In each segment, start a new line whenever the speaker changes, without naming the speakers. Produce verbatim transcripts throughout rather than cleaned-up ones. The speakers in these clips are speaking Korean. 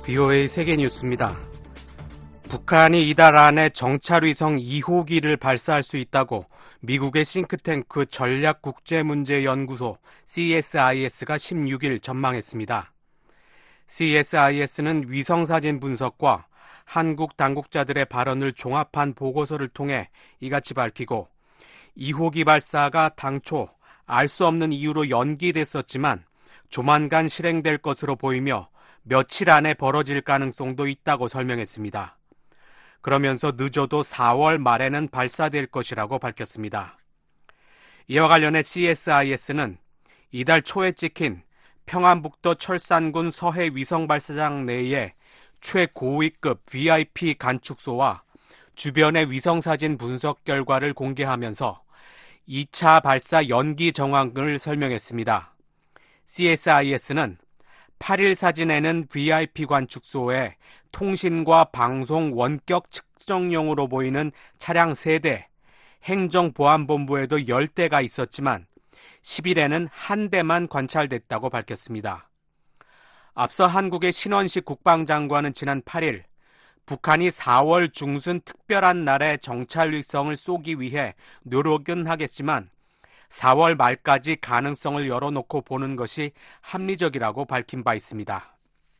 비오에이 세계뉴스입니다. 북한이 이달 안에 정찰위성 이 호기를 발사할 수 있다고 미국의 싱크탱크 전략국제문제연구소 씨에스아이에스가 십육 일 전망했습니다. 씨에스아이에스는 위성사진 분석과 한국 당국자들의 발언을 종합한 보고서를 통해 이같이 밝히고, 이 호기 발사가 당초 알 수 없는 이유로 연기됐었지만 조만간 실행될 것으로 보이며 며칠 안에 벌어질 가능성도 있다고 설명했습니다. 그러면서 늦어도 사월 말에는 발사될 것이라고 밝혔습니다. 이와 관련해 씨에스아이에스는 이달 초에 찍힌 평안북도 철산군 서해 위성발사장 내에 최고위급 브이아이피 관측소와 주변의 위성사진 분석 결과를 공개하면서 이 차 발사 연기 정황을 설명했습니다. 씨에스아이에스는 팔 일 사진에는 브이아이피 관측소에 통신과 방송 원격 측정용으로 보이는 차량 세 대, 행정보안본부에도 열 대가 있었지만 십 일에는 한 대만 관찰됐다고 밝혔습니다. 앞서 한국의 신원식 국방장관은 지난 팔 일 북한이 사월 중순 특별한 날에 정찰위성을 쏘기 위해 노력은 하겠지만 사월 말까지 가능성을 열어놓고 보는 것이 합리적이라고 밝힌 바 있습니다.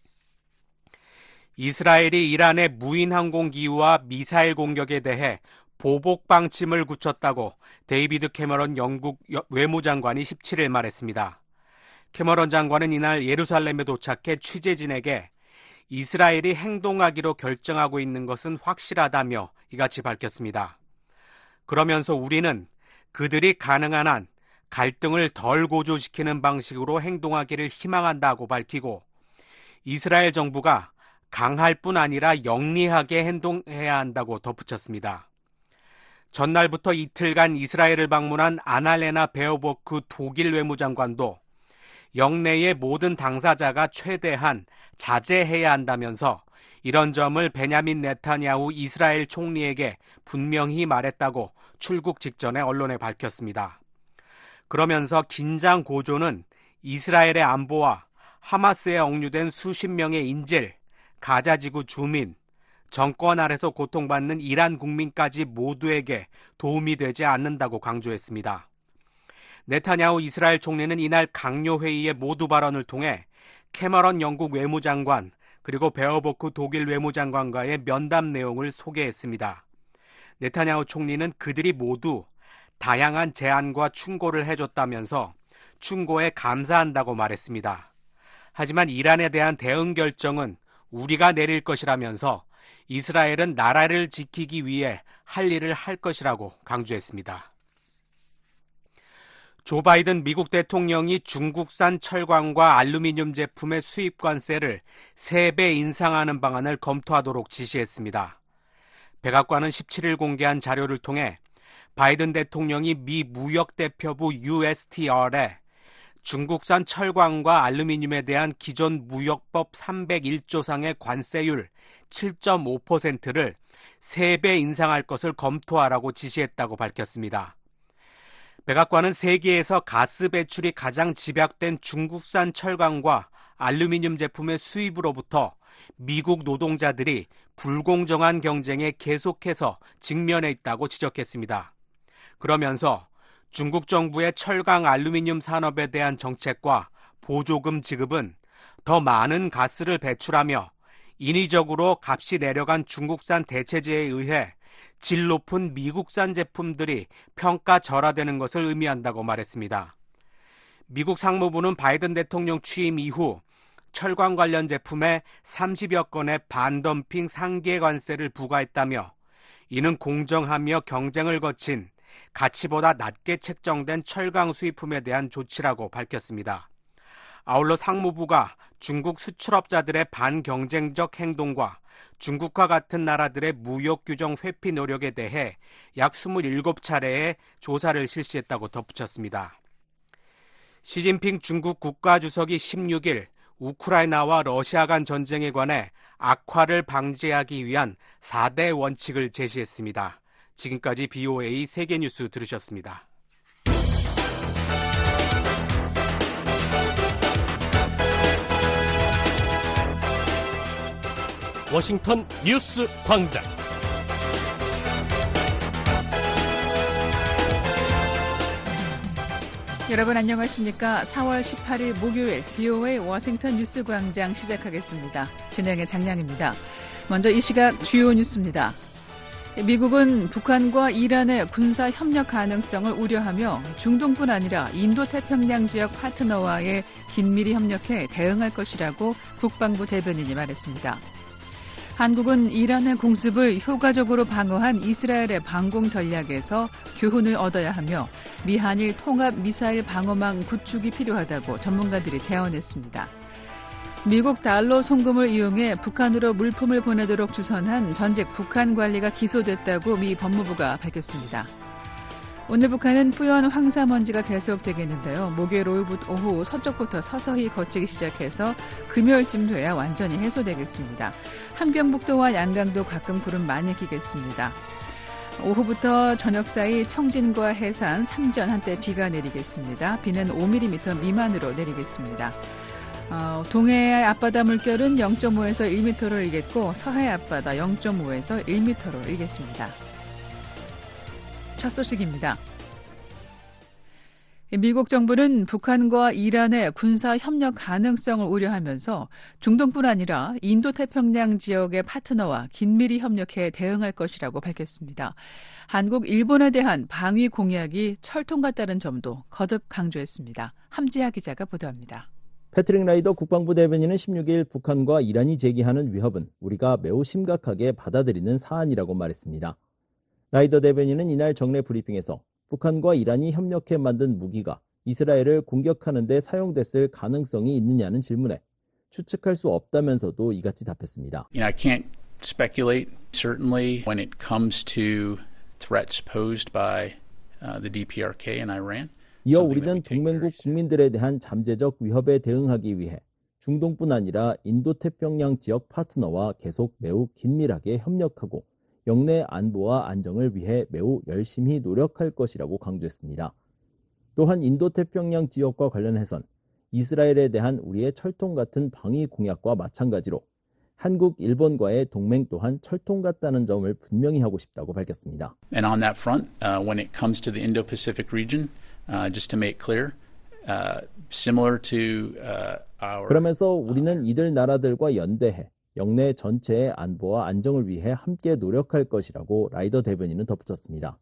이스라엘이 이란의 무인 항공기와 미사일 공격에 대해 보복 방침을 굳혔다고 데이비드 캐머런 영국 외무장관이 십칠 일 말했습니다. 캐머런 장관은 이날 예루살렘에 도착해 취재진에게 이스라엘이 행동하기로 결정하고 있는 것은 확실하다며 이같이 밝혔습니다. 그러면서 우리는 그들이 가능한 한 갈등을 덜 고조시키는 방식으로 행동하기를 희망한다고 밝히고, 이스라엘 정부가 강할 뿐 아니라 영리하게 행동해야 한다고 덧붙였습니다. 전날부터 이틀간 이스라엘을 방문한 아날레나 베어보크 독일 외무장관도 영내의 모든 당사자가 최대한 자제해야 한다면서 이런 점을 베냐민 네타냐후 이스라엘 총리에게 분명히 말했다고 출국 직전에 언론에 밝혔습니다. 그러면서 긴장 고조는 이스라엘의 안보와 하마스에 억류된 수십 명의 인질, 가자지구 주민, 정권 아래서 고통받는 이란 국민까지 모두에게 도움이 되지 않는다고 강조했습니다. 네타냐후 이스라엘 총리는 이날 강요회의의 모두 발언을 통해 캐머런 영국 외무장관 그리고 베어보크 독일 외무장관과의 면담 내용을 소개했습니다. 네타냐후 총리는 그들이 모두 다양한 제안과 충고를 해줬다면서 충고에 감사한다고 말했습니다. 하지만 이란에 대한 대응 결정은 우리가 내릴 것이라면서 이스라엘은 나라를 지키기 위해 할 일을 할 것이라고 강조했습니다. 조 바이든 미국 대통령이 중국산 철광과 알루미늄 제품의 수입 관세를 세 배 인상하는 방안을 검토하도록 지시했습니다. 백악관은 십칠 일 공개한 자료를 통해 바이든 대통령이 미 무역대표부 유에스티알에 중국산 철광과 알루미늄에 대한 기존 무역법 삼백일 조상의 관세율 칠 점 오 퍼센트를 세 배 인상할 것을 검토하라고 지시했다고 밝혔습니다. 백악관은 세계에서 가스 배출이 가장 집약된 중국산 철광과 알루미늄 제품의 수입으로부터 미국 노동자들이 불공정한 경쟁에 계속해서 직면해 있다고 지적했습니다. 그러면서 중국 정부의 철강 알루미늄 산업에 대한 정책과 보조금 지급은 더 많은 가스를 배출하며 인위적으로 값이 내려간 중국산 대체재에 의해 질 높은 미국산 제품들이 평가절하되는 것을 의미한다고 말했습니다. 미국 상무부는 바이든 대통령 취임 이후 철강 관련 제품에 삼십여 건의 반덤핑 상계 관세를 부과했다며, 이는 공정하며 경쟁을 거친 가치보다 낮게 책정된 철강 수입품에 대한 조치라고 밝혔습니다. 아울러 상무부가 중국 수출업자들의 반경쟁적 행동과 중국과 같은 나라들의 무역 규정 회피 노력에 대해 약 이십칠 차례의 조사를 실시했다고 덧붙였습니다. 시진핑 중국 국가주석이 십육 일 우크라이나와 러시아 간 전쟁에 관해 악화를 방지하기 위한 사 대 원칙을 제시했습니다. 지금까지 비오에이 세계뉴스 들으셨습니다.
워싱턴 뉴스 광장.
여러분 안녕하십니까? 사월 십팔일 목요일 비오에이 워싱턴 뉴스 광장 시작하겠습니다. 진행의 장량입니다. 먼저 이 시각 주요 뉴스입니다. 미국은 북한과 이란의 군사 협력 가능성을 우려하며 중동뿐 아니라 인도태평양 지역 파트너와의 긴밀히 협력해 대응할 것이라고 국방부 대변인이 말했습니다. 한국은 이란의 공습을 효과적으로 방어한 이스라엘의 방공 전략에서 교훈을 얻어야 하며 미한일 통합 미사일 방어망 구축이 필요하다고 전문가들이 제언했습니다. 미국 달러 송금을 이용해 북한으로 물품을 보내도록 주선한 전직 북한 관리가 기소됐다고 미 법무부가 밝혔습니다. 오늘 북한은 뿌연 황사먼지가 계속되겠는데요. 목요일 오후 서쪽부터 서서히 걷히기 시작해서 금요일쯤 돼야 완전히 해소되겠습니다. 함경북도와 양강도 가끔 구름 많이 끼겠습니다. 오후부터 저녁 사이 청진과 해산, 삼전 한때 비가 내리겠습니다. 비는 오 밀리미터 미만으로 내리겠습니다. 어, 동해의 앞바다 물결은 영점오에서 일 미터로 일겠고 서해 앞바다 영점오에서 일 미터로 일겠습니다. 첫 소식입니다. 미국 정부는 북한과 이란의 군사 협력 가능성을 우려하면서 중동뿐 아니라 인도태평양 지역의 파트너와 긴밀히 협력해 대응할 것이라고 밝혔습니다. 한국, 일본에 대한 방위 공약이 철통 같다는 점도 거듭 강조했습니다. 함지하 기자가 보도합니다.
패트릭 라이더 국방부 대변인은 십육일 북한과 이란이 제기하는 위협은 우리가 매우 심각하게 받아들이는 사안이라고 말했습니다. 라이더 대변인은 이날 정례 브리핑에서 북한과 이란이 협력해 만든 무기가 이스라엘을 공격하는 데 사용됐을 가능성이 있느냐는 질문에 추측할 수 없다면서도 이같이 답했습니다.
You know, I can't speculate. Certainly when it comes to threats posed by uh, the D P R K and Iran.
이어 우리는 동맹국 국민들에 대한 잠재적 위협에 대응하기 위해 중동뿐 아니라 인도태평양 지역 파트너와 계속 매우 긴밀하게 협력하고 영내 안보와 안정을 위해 매우 열심히 노력할 것이라고 강조했습니다. 또한 인도태평양 지역과 관련해선 이스라엘에 대한 우리의 철통 같은 방위 공약과 마찬가지로 한국, 일본과의 동맹 또한 철통 같다는 점을 분명히 하고 싶다고 밝혔습니다.
And on that front, uh, when it comes to the Indo-Pacific region, uh, just to make clear, uh, similar to uh, our
그러면서 우리는 이들 나라들과 연대해 영내 전체의 안보와 안정을 위해 함께 노력할 것이라고 라이더 대변인은 덧붙였습니다.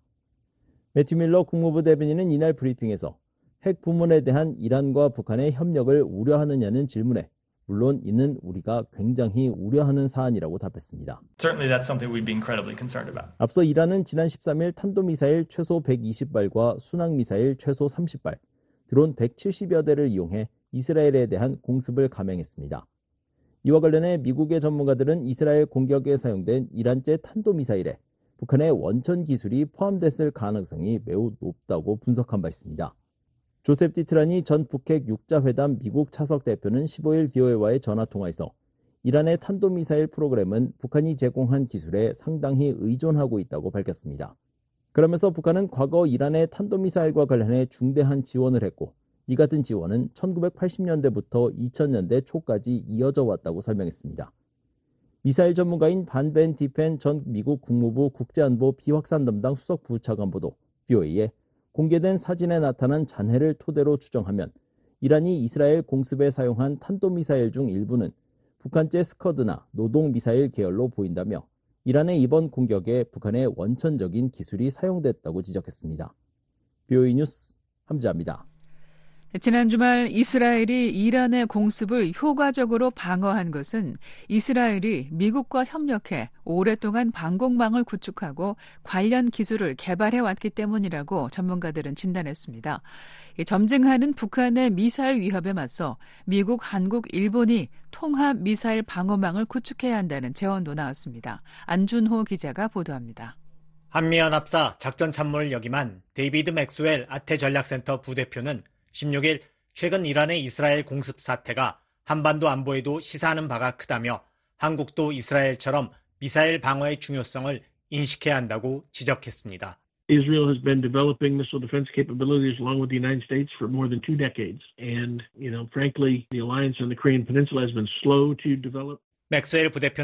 매튜 밀러 국무부 대변인은 이날 브리핑에서 핵 부문에 대한 이란과 북한의 협력을 우려하느냐는 질문에 물론 이는 우리가 굉장히 우려하는 사안이라고 답했습니다.
Certainly that's something we'd be incredibly concerned about.
앞서 이란은 지난 십삼일 탄도미사일 최소 백이십 발과 순항미사일 최소 삼십 발, 드론 백칠십여 대를 이용해 이스라엘에 대한 공습을 감행했습니다. 이와 관련해 미국의 전문가들은 이스라엘 공격에 사용된 이란제 탄도미사일에 북한의 원천 기술이 포함됐을 가능성이 매우 높다고 분석한 바 있습니다. 조셉 디트라니 전 북핵 육자회담 미국 차석 대표는 십오일 비오에이와의 전화통화에서 이란의 탄도미사일 프로그램은 북한이 제공한 기술에 상당히 의존하고 있다고 밝혔습니다. 그러면서 북한은 과거 이란의 탄도미사일과 관련해 중대한 지원을 했고 이 같은 지원은 천구백팔십년대부터 이천년대 초까지 이어져 왔다고 설명했습니다. 미사일 전문가인 반 벤 디펜 전 미국 국무부 국제안보 비확산 담당 수석 부차관보도 비오에이에 공개된 사진에 나타난 잔해를 토대로 추정하면 이란이 이스라엘 공습에 사용한 탄도미사일 중 일부는 북한제 스커드나 노동미사일 계열로 보인다며 이란의 이번 공격에 북한의 원천적인 기술이 사용됐다고 지적했습니다. 비오에이 뉴스 함지아입니다.
지난 주말 이스라엘이 이란의 공습을 효과적으로 방어한 것은 이스라엘이 미국과 협력해 오랫동안 방공망을 구축하고 관련 기술을 개발해왔기 때문이라고 전문가들은 진단했습니다. 점증하는 북한의 미사일 위협에 맞서 미국, 한국, 일본이 통합 미사일 방어망을 구축해야 한다는 제언도 나왔습니다. 안준호 기자가 보도합니다.
한미연합사 작전참모를 역임한 데이비드 맥스웰 아태전략센터 부대표는 십육일 최근 이란의 이스라엘 공습 사태가 한반도 안보에도 시사하는 바가 크다며 한국도 이스라엘처럼 미사일 방어의 중요성을 인식해야 한다고 지적했습니다.
Israel has been developing missile defense capabilities along with the United States for more than two decades. And, you know, frankly, the alliance on the Korean Peninsula has been slow to develop.
맥스웰 부대표는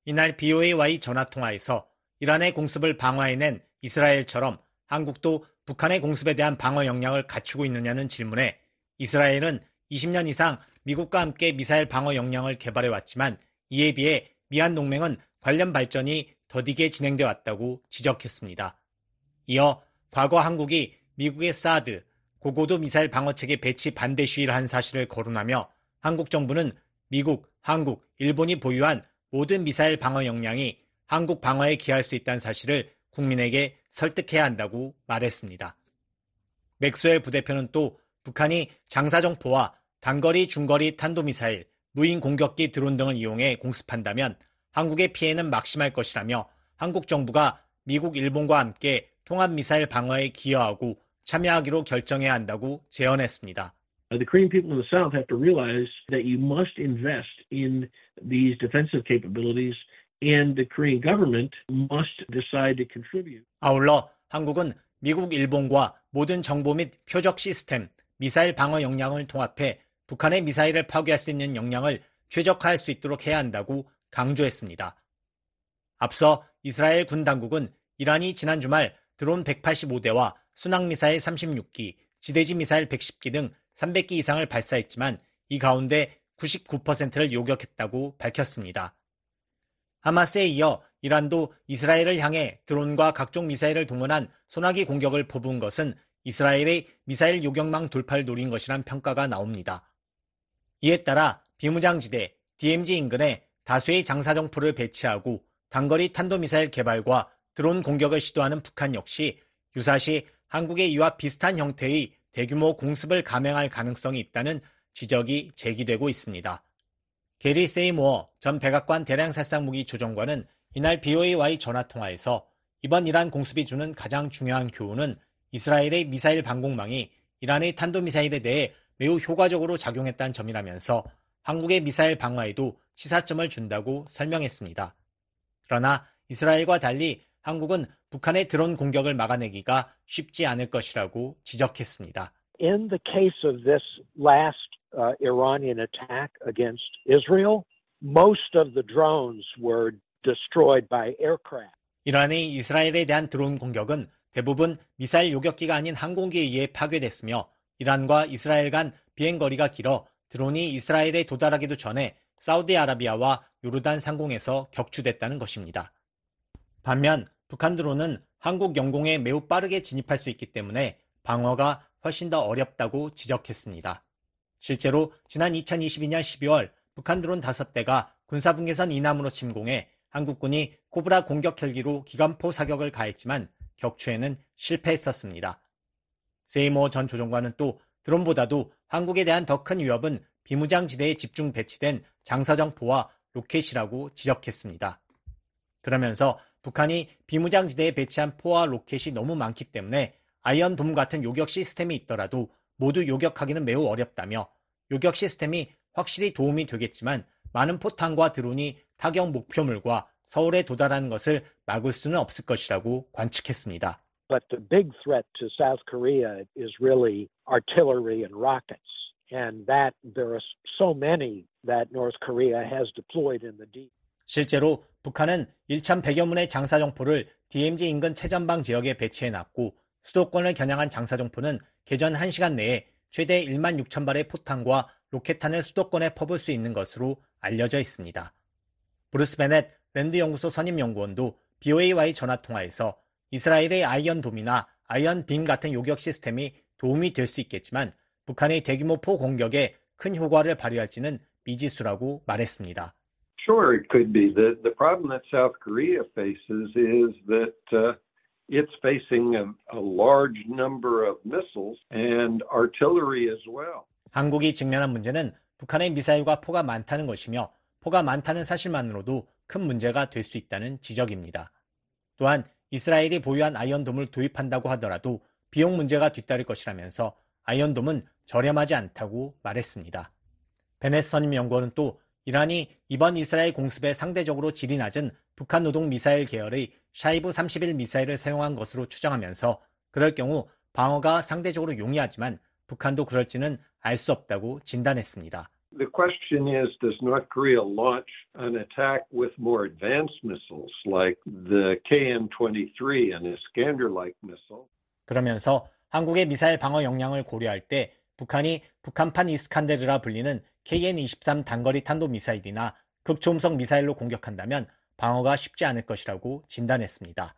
이날 비오에이와의 전화통화에서 이란의 공습을 방어해낸 이스라엘처럼 한국도 북한의 공습에 대한 방어 역량을 갖추고 있느냐는 질문에 이스라엘은 이십 년 이상 미국과 함께 미사일 방어 역량을 개발해왔지만 이에 비해 미한 동맹은 관련 발전이 더디게 진행돼 왔다고 지적했습니다. 이어 과거 한국이 미국의 사드, 고고도 미사일 방어체계 배치 반대 시위를 한 사실을 거론하며 한국 정부는 미국, 한국, 일본이 보유한 모든 미사일 방어 역량이 한국 방어에 기여할 수 있다는 사실을 국민에게 설득해야 한다고 말했습니다. 맥스웰 부대표는 또 북한이 장사정포와 단거리, 중거리 탄도미사일, 무인 공격기 드론 등을 이용해 공습한다면 한국의 피해는 막심할 것이라며 한국 정부가 미국, 일본과 함께 통합미사일 방어에 기여하고 참여하기로 결정해야 한다고 제언했습니다.
The Korean people in the South have to realize that you must invest in these defensive capabilities and the Korean government must decide to contribute.
아울러 한국은 미국, 일본과 모든 정보 및 표적 시스템, 미사일 방어 역량을 통합해 북한의 미사일을 파괴할 수 있는 역량을 최적화할 수 있도록 해야 한다고 강조했습니다. 앞서 이스라엘 군 당국은 이란이 지난 주말 드론 백팔십오 대와 순항미사일 삼십육 기, 지대지 미사일 백십 기 등 삼백 기 이상을 발사했지만 이 가운데 구십구 퍼센트를 요격했다고 밝혔습니다. 하마스에 이어 이란도 이스라엘을 향해 드론과 각종 미사일을 동원한 소나기 공격을 퍼부은 것은 이스라엘의 미사일 요격망 돌파를 노린 것이란 평가가 나옵니다. 이에 따라 비무장지대 디엠지 인근에 다수의 장사정포를 배치하고 단거리 탄도미사일 개발과 드론 공격을 시도하는 북한 역시 유사시 한국의 이와 비슷한 형태의 대규모 공습을 감행할 가능성이 있다는 지적이 제기되고 있습니다. 게리 세이모어 전 백악관 대량살상무기 조정관은 이날 비오에이와의 전화통화에서 이번 이란 공습이 주는 가장 중요한 교훈은 이스라엘의 미사일 방공망이 이란의 탄도미사일에 대해 매우 효과적으로 작용했다는 점이라면서 한국의 미사일 방어에도 시사점을 준다고 설명했습니다. 그러나 이스라엘과 달리 한국은 북한의 드론 공격을 막아내기가 쉽지 않을 것이라고 지적했습니다.
In the case of this last uh, Iranian attack against Israel, most of the drones were destroyed by aircraft.
이란의 이스라엘에 대한 드론 공격은 대부분 미사일 요격기가 아닌 항공기에 의해 파괴됐으며 이란과 이스라엘 간 비행거리가 길어 드론이 이스라엘에 도달하기도 전에 사우디아라비아와 요르단 상공에서 격추됐다는 것입니다. 반면 북한 드론은 한국 영공에 매우 빠르게 진입할 수 있기 때문에 방어가 훨씬 더 어렵다고 지적했습니다. 실제로 지난 이천이십이 년 십이월 북한 드론 다섯 대가 군사분계선 이남으로 침공해 한국군이 코브라 공격 헬기로 기관포 사격을 가했지만 격추에는 실패했었습니다. 세이모 전 조정관은 또 드론보다도 한국에 대한 더 큰 위협은 비무장지대에 집중 배치된 장사정포와 로켓이라고 지적했습니다. 그러면서 북한이 비무장지대에 배치한 포와 로켓이 너무 많기 때문에 아이언돔 같은 요격 시스템이 있더라도 모두 요격하기는 매우 어렵다며 요격 시스템이 확실히 도움이 되겠지만 많은 포탄과 드론이 타격 목표물과 서울에 도달하는 것을 막을 수는 없을 것이라고 관측했습니다.
But the big threat to South Korea is really artillery and rockets. And that there are so many that North Korea has deployed in the deep.
실제로 북한은 천백여 문의 장사정포를 디엠지 인근 최전방 지역에 배치해놨고 수도권을 겨냥한 장사정포는 개전 한 시간 내에 최대 만 육천 발의 포탄과 로켓탄을 수도권에 퍼부을 수 있는 것으로 알려져 있습니다. 브루스 베넷 랜드연구소 선임연구원도 비오에이와의 전화통화에서 이스라엘의 아이언돔이나 아이언빔 같은 요격 시스템이 도움이 될 수 있겠지만 북한의 대규모 포 공격에 큰 효과를 발휘할지는 미지수라고 말했습니다.
Sure, it could be. The, the problem that South Korea faces is that uh, it's facing a, a large number of missiles and artillery as well.
한국이 직면한 문제는 북한의 미사일과 포가 많다는 것이며 포가 많다는 사실만으로도 큰 문제가 될 수 있다는 지적입니다. 또한 이스라엘이 보유한 아이언돔을 도입한다고 하더라도 비용 문제가 뒤따를 것이라면서 아이언돔은 저렴하지 않다고 말했습니다. 베넷 선임연구원은 또 이란이 이번 이스라엘 공습에 상대적으로 질이 낮은 북한 노동 미사일 계열의 샤이브 삼십일 미사일을 사용한 것으로 추정하면서 그럴 경우 방어가 상대적으로 용이하지만 북한도 그럴지는 알 수 없다고 진단했습니다.
The question is, does North Korea launch an attack with more advanced missiles like the 케이엔 이십삼 and Iskander-like missile?
그러면서 한국의 미사일 방어 역량을 고려할 때 북한이 북한판 이스칸데르라 불리는 케이엔 이십삼 단거리 탄도미사일이나 극초음속 미사일로 공격한다면 방어가 쉽지 않을 것이라고 진단했습니다.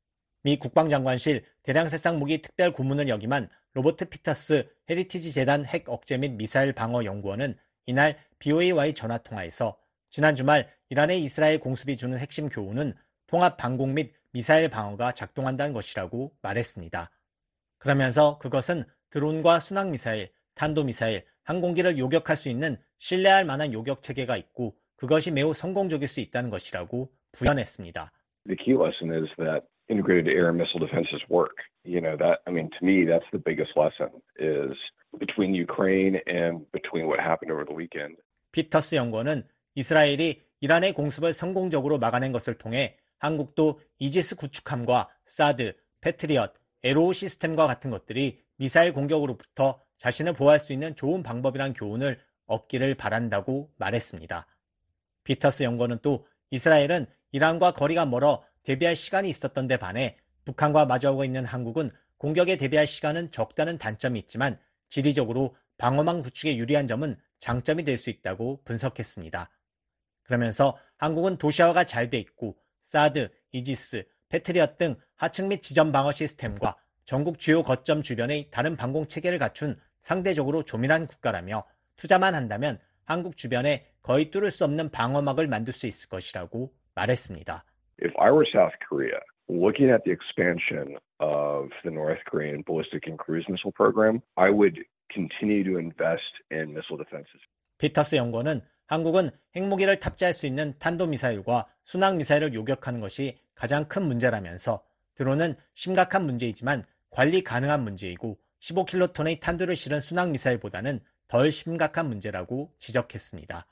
미 국방장관실 대량살상 무기 특별 고문을 역임한 로버트 피터스 헤리티지 재단 핵 억제 및 미사일 방어 연구원은 이날 비오에이와의 전화통화에서 지난 주말 이란의 이스라엘 공습이 주는 핵심 교훈은 통합 방공 및 미사일 방어가 작동한다는 것이라고 말했습니다. 그러면서 그것은 드론과 순항미사일, 탄도미사일, 항공기를 요격할 수 있는 신뢰할 만한 요격 체계가 있고 그것이 매우 성공적일 수 있다는 것이라고 부연했습니다.
The key lesson is that integrated air and missile defenses work. You know, that, I mean, to me, that's the biggest lesson is between Ukraine and between what happened over the weekend.
피터스 연구원은 이스라엘이 이란의 공습을 성공적으로 막아낸 것을 통해 한국도 이지스 구축함과 사드, 패트리엇, 에로우 시스템과 같은 것들이 미사일 공격으로부터 자신을 보호할 수 있는 좋은 방법이란 교훈을 얻기를 바란다고 말했습니다. 피터스 연구원은 또 이스라엘은 이란과 거리가 멀어 대비할 시간이 있었던 데 반해 북한과 마주하고 있는 한국은 공격에 대비할 시간은 적다는 단점이 있지만 지리적으로 방어망 구축에 유리한 점은 장점이 될 수 있다고 분석했습니다. 그러면서 한국은 도시화가 잘 돼 있고 사드, 이지스, 패트리엇 등 하층 및 지점 방어 시스템과 전국 주요 거점 주변의 다른 방공 체계를 갖춘 상대적으로 조밀한 국가라며 투자만 한다면 한국 주변에 거의 뚫을 수 없는 방어막을 만들 수 있을 것이라고 말했습니다.
If I were South Korea, looking at the expansion of the North Korean ballistic and cruise missile program, I would continue to invest in missile defenses.
피터스 연구원은 한국은 핵무기를 탑재할 수 있는 탄도미사일과 순항미사일을 요격하는 것이 가장 큰 문제라면서 드론은 심각한 문제이지만 관리 가능한 문제이고 십오 킬로톤의 탄두를 실은 순항미사일보다는 덜 심각한 문제라고 지적했습니다.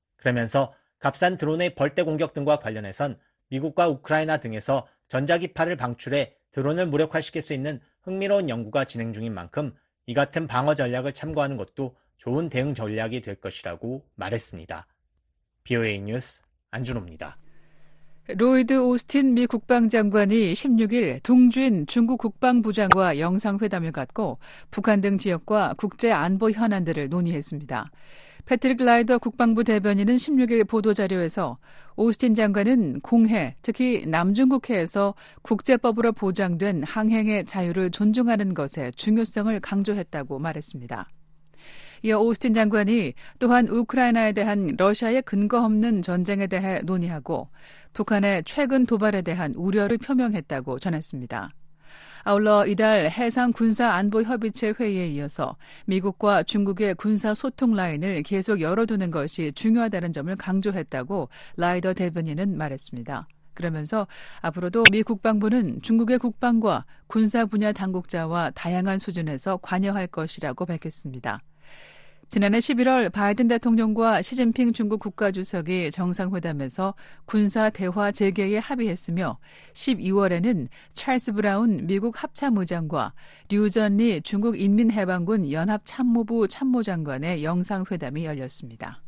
그러면서 값싼 드론의 벌떼 공격 등과 관련해선 미국과 우크라이나 등에서 전자기파를 방출해 드론을 무력화시킬 수 있는 흥미로운 연구가 진행 중인 만큼 이 같은 방어 전략을 참고하는 것도 좋은 대응 전략이 될 것이라고 말했습니다. 비오에이 뉴스 안준호입니다.
로이드 오스틴 미 국방장관이 십육 일 둥주인 중국 국방부장과 영상회담을 갖고 북한 등 지역과 국제 안보 현안들을 논의했습니다. 패트릭 라이더 국방부 대변인은 십육 일 보도자료에서 오스틴 장관은 공해, 특히 남중국해에서 국제법으로 보장된 항행의 자유를 존중하는 것의 중요성을 강조했다고 말했습니다. 이어 오스틴 장관이 또한 우크라이나에 대한 러시아의 근거 없는 전쟁에 대해 논의하고 북한의 최근 도발에 대한 우려를 표명했다고 전했습니다. 아울러 이달 해상군사안보협의체 회의에 이어서 미국과 중국의 군사소통 라인을 계속 열어두는 것이 중요하다는 점을 강조했다고 라이더 대변인은 말했습니다. 그러면서 앞으로도 미 국방부는 중국의 국방과 군사 분야 당국자와 다양한 수준에서 관여할 것이라고 밝혔습니다. 지난해 십일월 바이든 대통령과 시진핑 중국 국가주석이 정상회담에서 군사 대화 재개에 합의했으며 십이월에는 찰스 브라운 미국 합참의장과 류전리 중국 인민해방군 연합참모부 참모장관의 영상회담이 열렸습니다.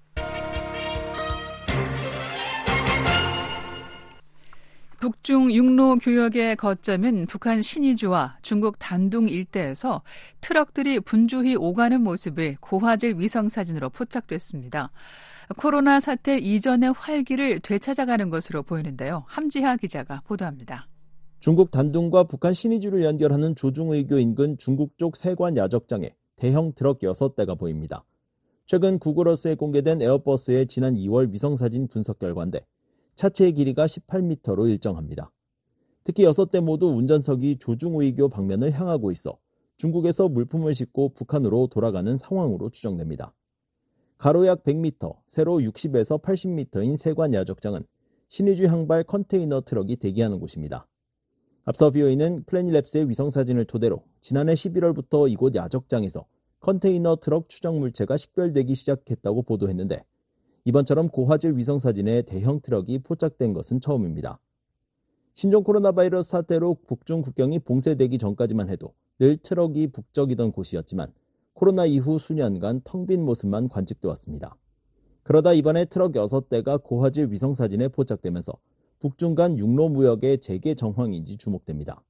북중 육로 교역의 거점인 북한 신의주와 중국 단둥 일대에서 트럭들이 분주히 오가는 모습이 고화질 위성사진으로 포착됐습니다. 코로나 사태 이전의 활기를 되찾아가는 것으로 보이는데요. 함지하 기자가 보도합니다.
중국 단둥과 북한 신의주를 연결하는 조중의교 인근 중국 쪽 세관 야적장에 대형 트럭 여섯 대가 보입니다. 최근 구글어스에 공개된 에어버스의 지난 이월 위성사진 분석 결과인데 차체의 길이가 십팔 미터로 일정합니다. 특히 여섯 대 모두 운전석이 조중의교 방면을 향하고 있어 중국에서 물품을 싣고 북한으로 돌아가는 상황으로 추정됩니다. 가로 약 백 미터, 세로 육십에서 팔십 미터인 세관 야적장은 신의주 항발 컨테이너 트럭이 대기하는 곳입니다. 앞서 비오이는 플래닛랩스의 위성사진을 토대로 지난해 십일월부터 이곳 야적장에서 컨테이너 트럭 추정 물체가 식별되기 시작했다고 보도했는데 이번처럼 고화질 위성사진에 대형 트럭이 포착된 것은 처음입니다. 신종 코로나 바이러스 사태로 북중 국경이 봉쇄되기 전까지만 해도 늘 트럭이 북적이던 곳이었지만 코로나 이후 수년간 텅 빈 모습만 관측돼 왔습니다. 그러다 이번에 트럭 여섯 대가 고화질 위성사진에 포착되면서 북중 간 육로 무역의 재개 정황인지 주목됩니다.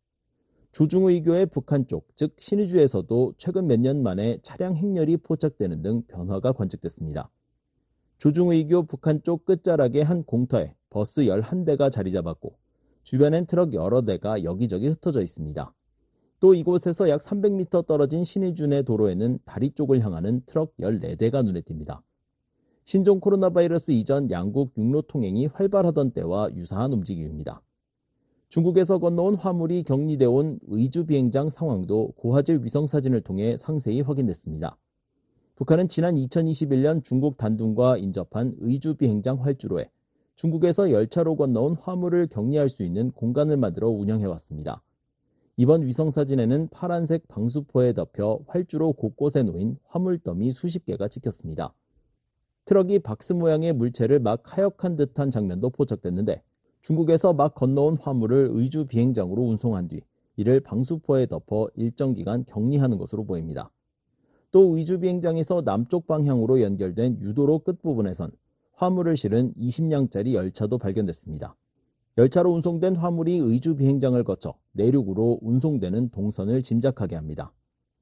조중의교의 북한 쪽, 즉 신의주에서도 최근 몇 년 만에 차량 행렬이 포착되는 등 변화가 관측됐습니다. 조중의교 북한 쪽 끝자락의 한 공터에 버스 열한 대가 자리 잡았고 주변엔 트럭 여러 대가 여기저기 흩어져 있습니다. 또 이곳에서 약 삼백 미터 떨어진 신의주 내 도로에는 다리 쪽을 향하는 트럭 열네 대가 눈에 띕니다. 신종 코로나 바이러스 이전 양국 육로 통행이 활발하던 때와 유사한 움직임입니다. 중국에서 건너온 화물이 격리돼 온 의주 비행장 상황도 고화질 위성사진을 통해 상세히 확인됐습니다. 북한은 지난 이천이십일 년 중국 단둥과 인접한 의주 비행장 활주로에 중국에서 열차로 건너온 화물을 격리할 수 있는 공간을 만들어 운영해왔습니다. 이번 위성사진에는 파란색 방수포에 덮여 활주로 곳곳에 놓인 화물 더미 수십 개가 찍혔습니다. 트럭이 박스 모양의 물체를 막 하역한 듯한 장면도 포착됐는데 중국에서 막 건너온 화물을 의주 비행장으로 운송한 뒤 이를 방수포에 덮어 일정 기간 격리하는 것으로 보입니다. 또 의주 비행장에서 남쪽 방향으로 연결된 유도로 끝부분에선 화물을 실은 이십 량짜리 열차도 발견됐습니다. 열차로 운송된 화물이 의주 비행장을 거쳐 내륙으로 운송되는 동선을 짐작하게 합니다.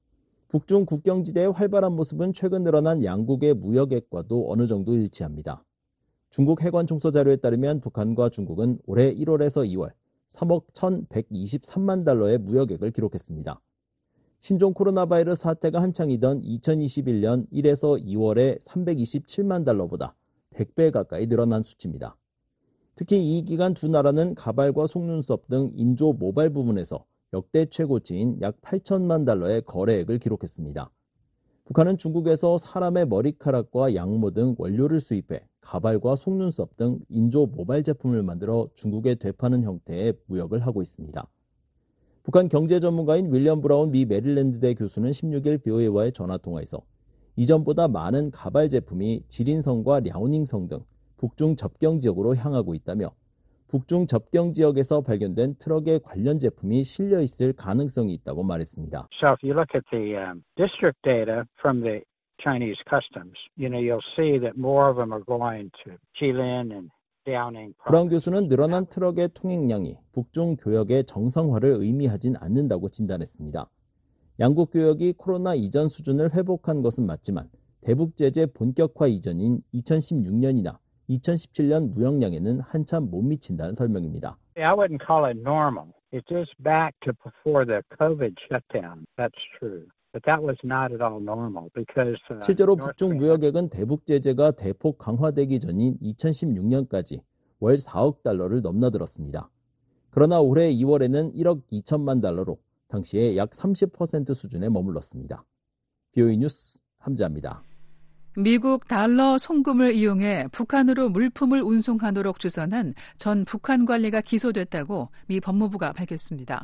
북중 국경지대의 활발한 모습은 최근 늘어난 양국의 무역액과도 어느 정도 일치합니다. 중국 해관 총서 자료에 따르면 북한과 중국은 올해 일월에서 이월 삼억 천백이십삼만 달러의 무역액을 기록했습니다. 신종 코로나 바이러스 사태가 한창이던 이천이십일 년 일에서 이월에 삼백이십칠만 달러보다 백 배 가까이 늘어난 수치입니다. 특히 이 기간 두 나라는 가발과 속눈썹 등 인조 모발 부문에서 역대 최고치인 약 팔천만 달러의 거래액을 기록했습니다. 북한은 중국에서 사람의 머리카락과 양모 등 원료를 수입해 가발과 속눈썹 등 인조 모발 제품을 만들어 중국에 되파는 형태의 무역을 하고 있습니다. 북한 경제 전문가인 윌리엄 브라운 미 메릴랜드대 교수는 십육 일 비오에이와의 전화통화에서 이전보다 많은 가발 제품이 지린성과 랴오닝성 등 북중 접경 지역으로 향하고 있다며 북중 접경 지역에서 발견된 트럭에 관련 제품이 실려 있을 가능성이 있다고 말했습니다.
So if you look at the um, district data from the Chinese customs, you know, you'll see that more of them are going to Jilin and Liaoning.
브라운 교수는 늘어난 트럭의 통행량이 북중 교역의 정상화를 의미하진 않는다고 진단했습니다. 양국 교역이 코로나 이전 수준을 회복한 것은 맞지만 대북 제재 본격화 이전인 이천십육 년이나 이천십칠 년 무역량에는 한참 못 미친다는 설명입니다.
I wouldn't call it normal. It is back to before the COVID shutdown. That's true. But that was not at all normal because uh,
실제로 북중 무역액은 대북 제재가 대폭 강화되기 전인 이천십육 년까지 월 사억 달러를 넘나들었습니다. 그러나 올해 이월에는 일억 이천만 달러로 당시에 약 삼십 퍼센트 수준에 머물렀습니다. 비오이 뉴스 함재합니다.
미국 달러 송금을 이용해 북한으로 물품을 운송하도록 주선한 전 북한 관리가 기소됐다고 미 법무부가 밝혔습니다.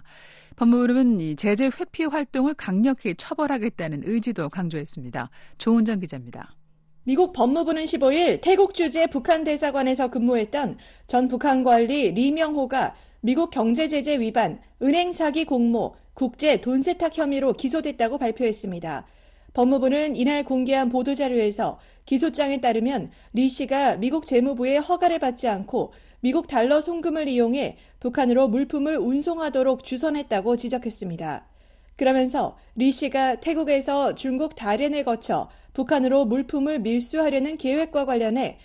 법무부는 제재 회피 활동을 강력히 처벌하겠다는 의지도 강조했습니다. 조은정 기자입니다.
미국 법무부는 십오 일 태국 주재 북한 대사관에서 근무했던 전 북한 관리 리명호가 미국 경제제재 위반, 은행 사기 공모, 국제 돈 세탁 혐의로 기소됐다고 발표했습니다. 법무부는 이날 공개한 보도자료에서 기소장에 따르면 리 씨가 미국 재무부의 허가를 받지 않고 미국 달러 송금을 이용해 북한으로 물품을 운송하도록 주선했다고 지적했습니다. 그러면서 리 씨가 태국에서 중국 다롄을 거쳐 북한으로 물품을 밀수하려는 계획과 관련해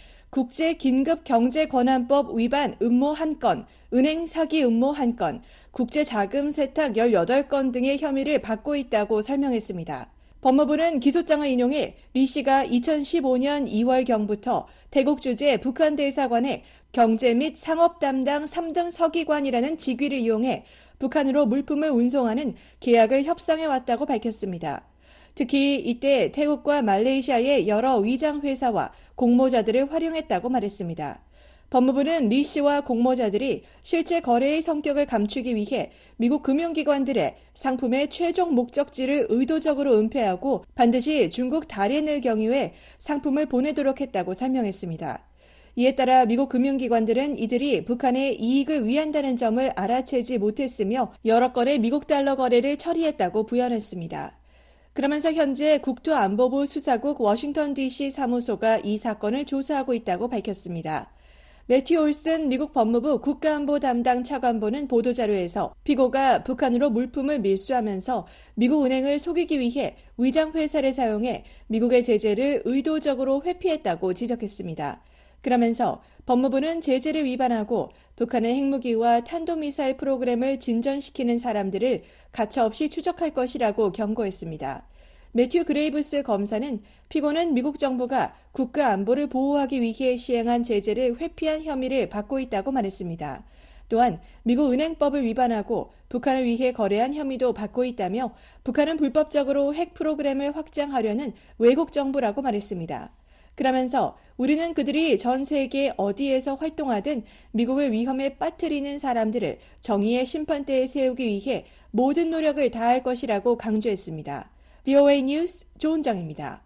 국제긴급경제권한법 위반 음모 한 건, 은행 사기 음모 한 건, 국제자금 세탁 열여덟 건 등의 혐의를 받고 있다고 설명했습니다. 법무부는 기소장을 인용해 리 씨가 이천십오 년 이월경부터 태국 주재 북한 대사관의 경제 및 상업 담당 삼 등 서기관이라는 직위를 이용해 북한으로 물품을 운송하는 계약을 협상해왔다고 밝혔습니다. 특히 이때 태국과 말레이시아의 여러 위장회사와 공모자들을 활용했다고 말했습니다. 법무부는 리 씨와 공모자들이 실제 거래의 성격을 감추기 위해 미국 금융기관들의 상품의 최종 목적지를 의도적으로 은폐하고 반드시 중국 다롄을 경유해 상품을 보내도록 했다고 설명했습니다. 이에 따라 미국 금융기관들은 이들이 북한의 이익을 위한다는 점을 알아채지 못했으며 여러 건의 미국 달러 거래를 처리했다고 부연했습니다. 그러면서 현재 국토안보부 수사국 워싱턴 디씨 사무소가 이 사건을 조사하고 있다고 밝혔습니다. 매튜 올슨 미국 법무부 국가안보 담당 차관보는 보도자료에서 피고가 북한으로 물품을 밀수하면서 미국 은행을 속이기 위해 위장회사를 사용해 미국의 제재를 의도적으로 회피했다고 지적했습니다. 그러면서 법무부는 제재를 위반하고 북한의 핵무기와 탄도미사일 프로그램을 진전시키는 사람들을 가차없이 추적할 것이라고 경고했습니다. 매튜 그레이브스 검사는 피고는 미국 정부가 국가 안보를 보호하기 위해 시행한 제재를 회피한 혐의를 받고 있다고 말했습니다. 또한 미국 은행법을 위반하고 북한을 위해 거래한 혐의도 받고 있다며 북한은 불법적으로 핵 프로그램을 확장하려는 외국 정부라고 말했습니다. 그러면서 우리는 그들이 전 세계 어디에서 활동하든 미국을 위험에 빠뜨리는 사람들을 정의의 심판대에 세우기 위해 모든 노력을 다할 것이라고 강조했습니다. 브이오에이 뉴스 조은정입니다.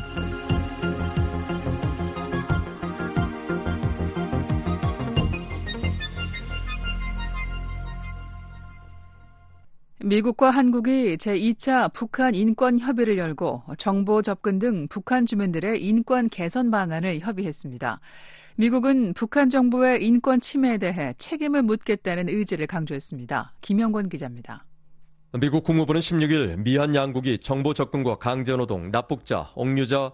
미국과 한국이 제이 차 북한 인권 협의를 열고 정보 접근 등 북한 주민들의 인권 개선 방안을 협의했습니다. 미국은 북한 정부의 인권 침해에 대해 책임을 묻겠다는 의지를 강조했습니다. 김영권 기자입니다.
미국 국무부는 십육 일 미한 양국이 정보 접근과 강제노동, 납북자, 억류자,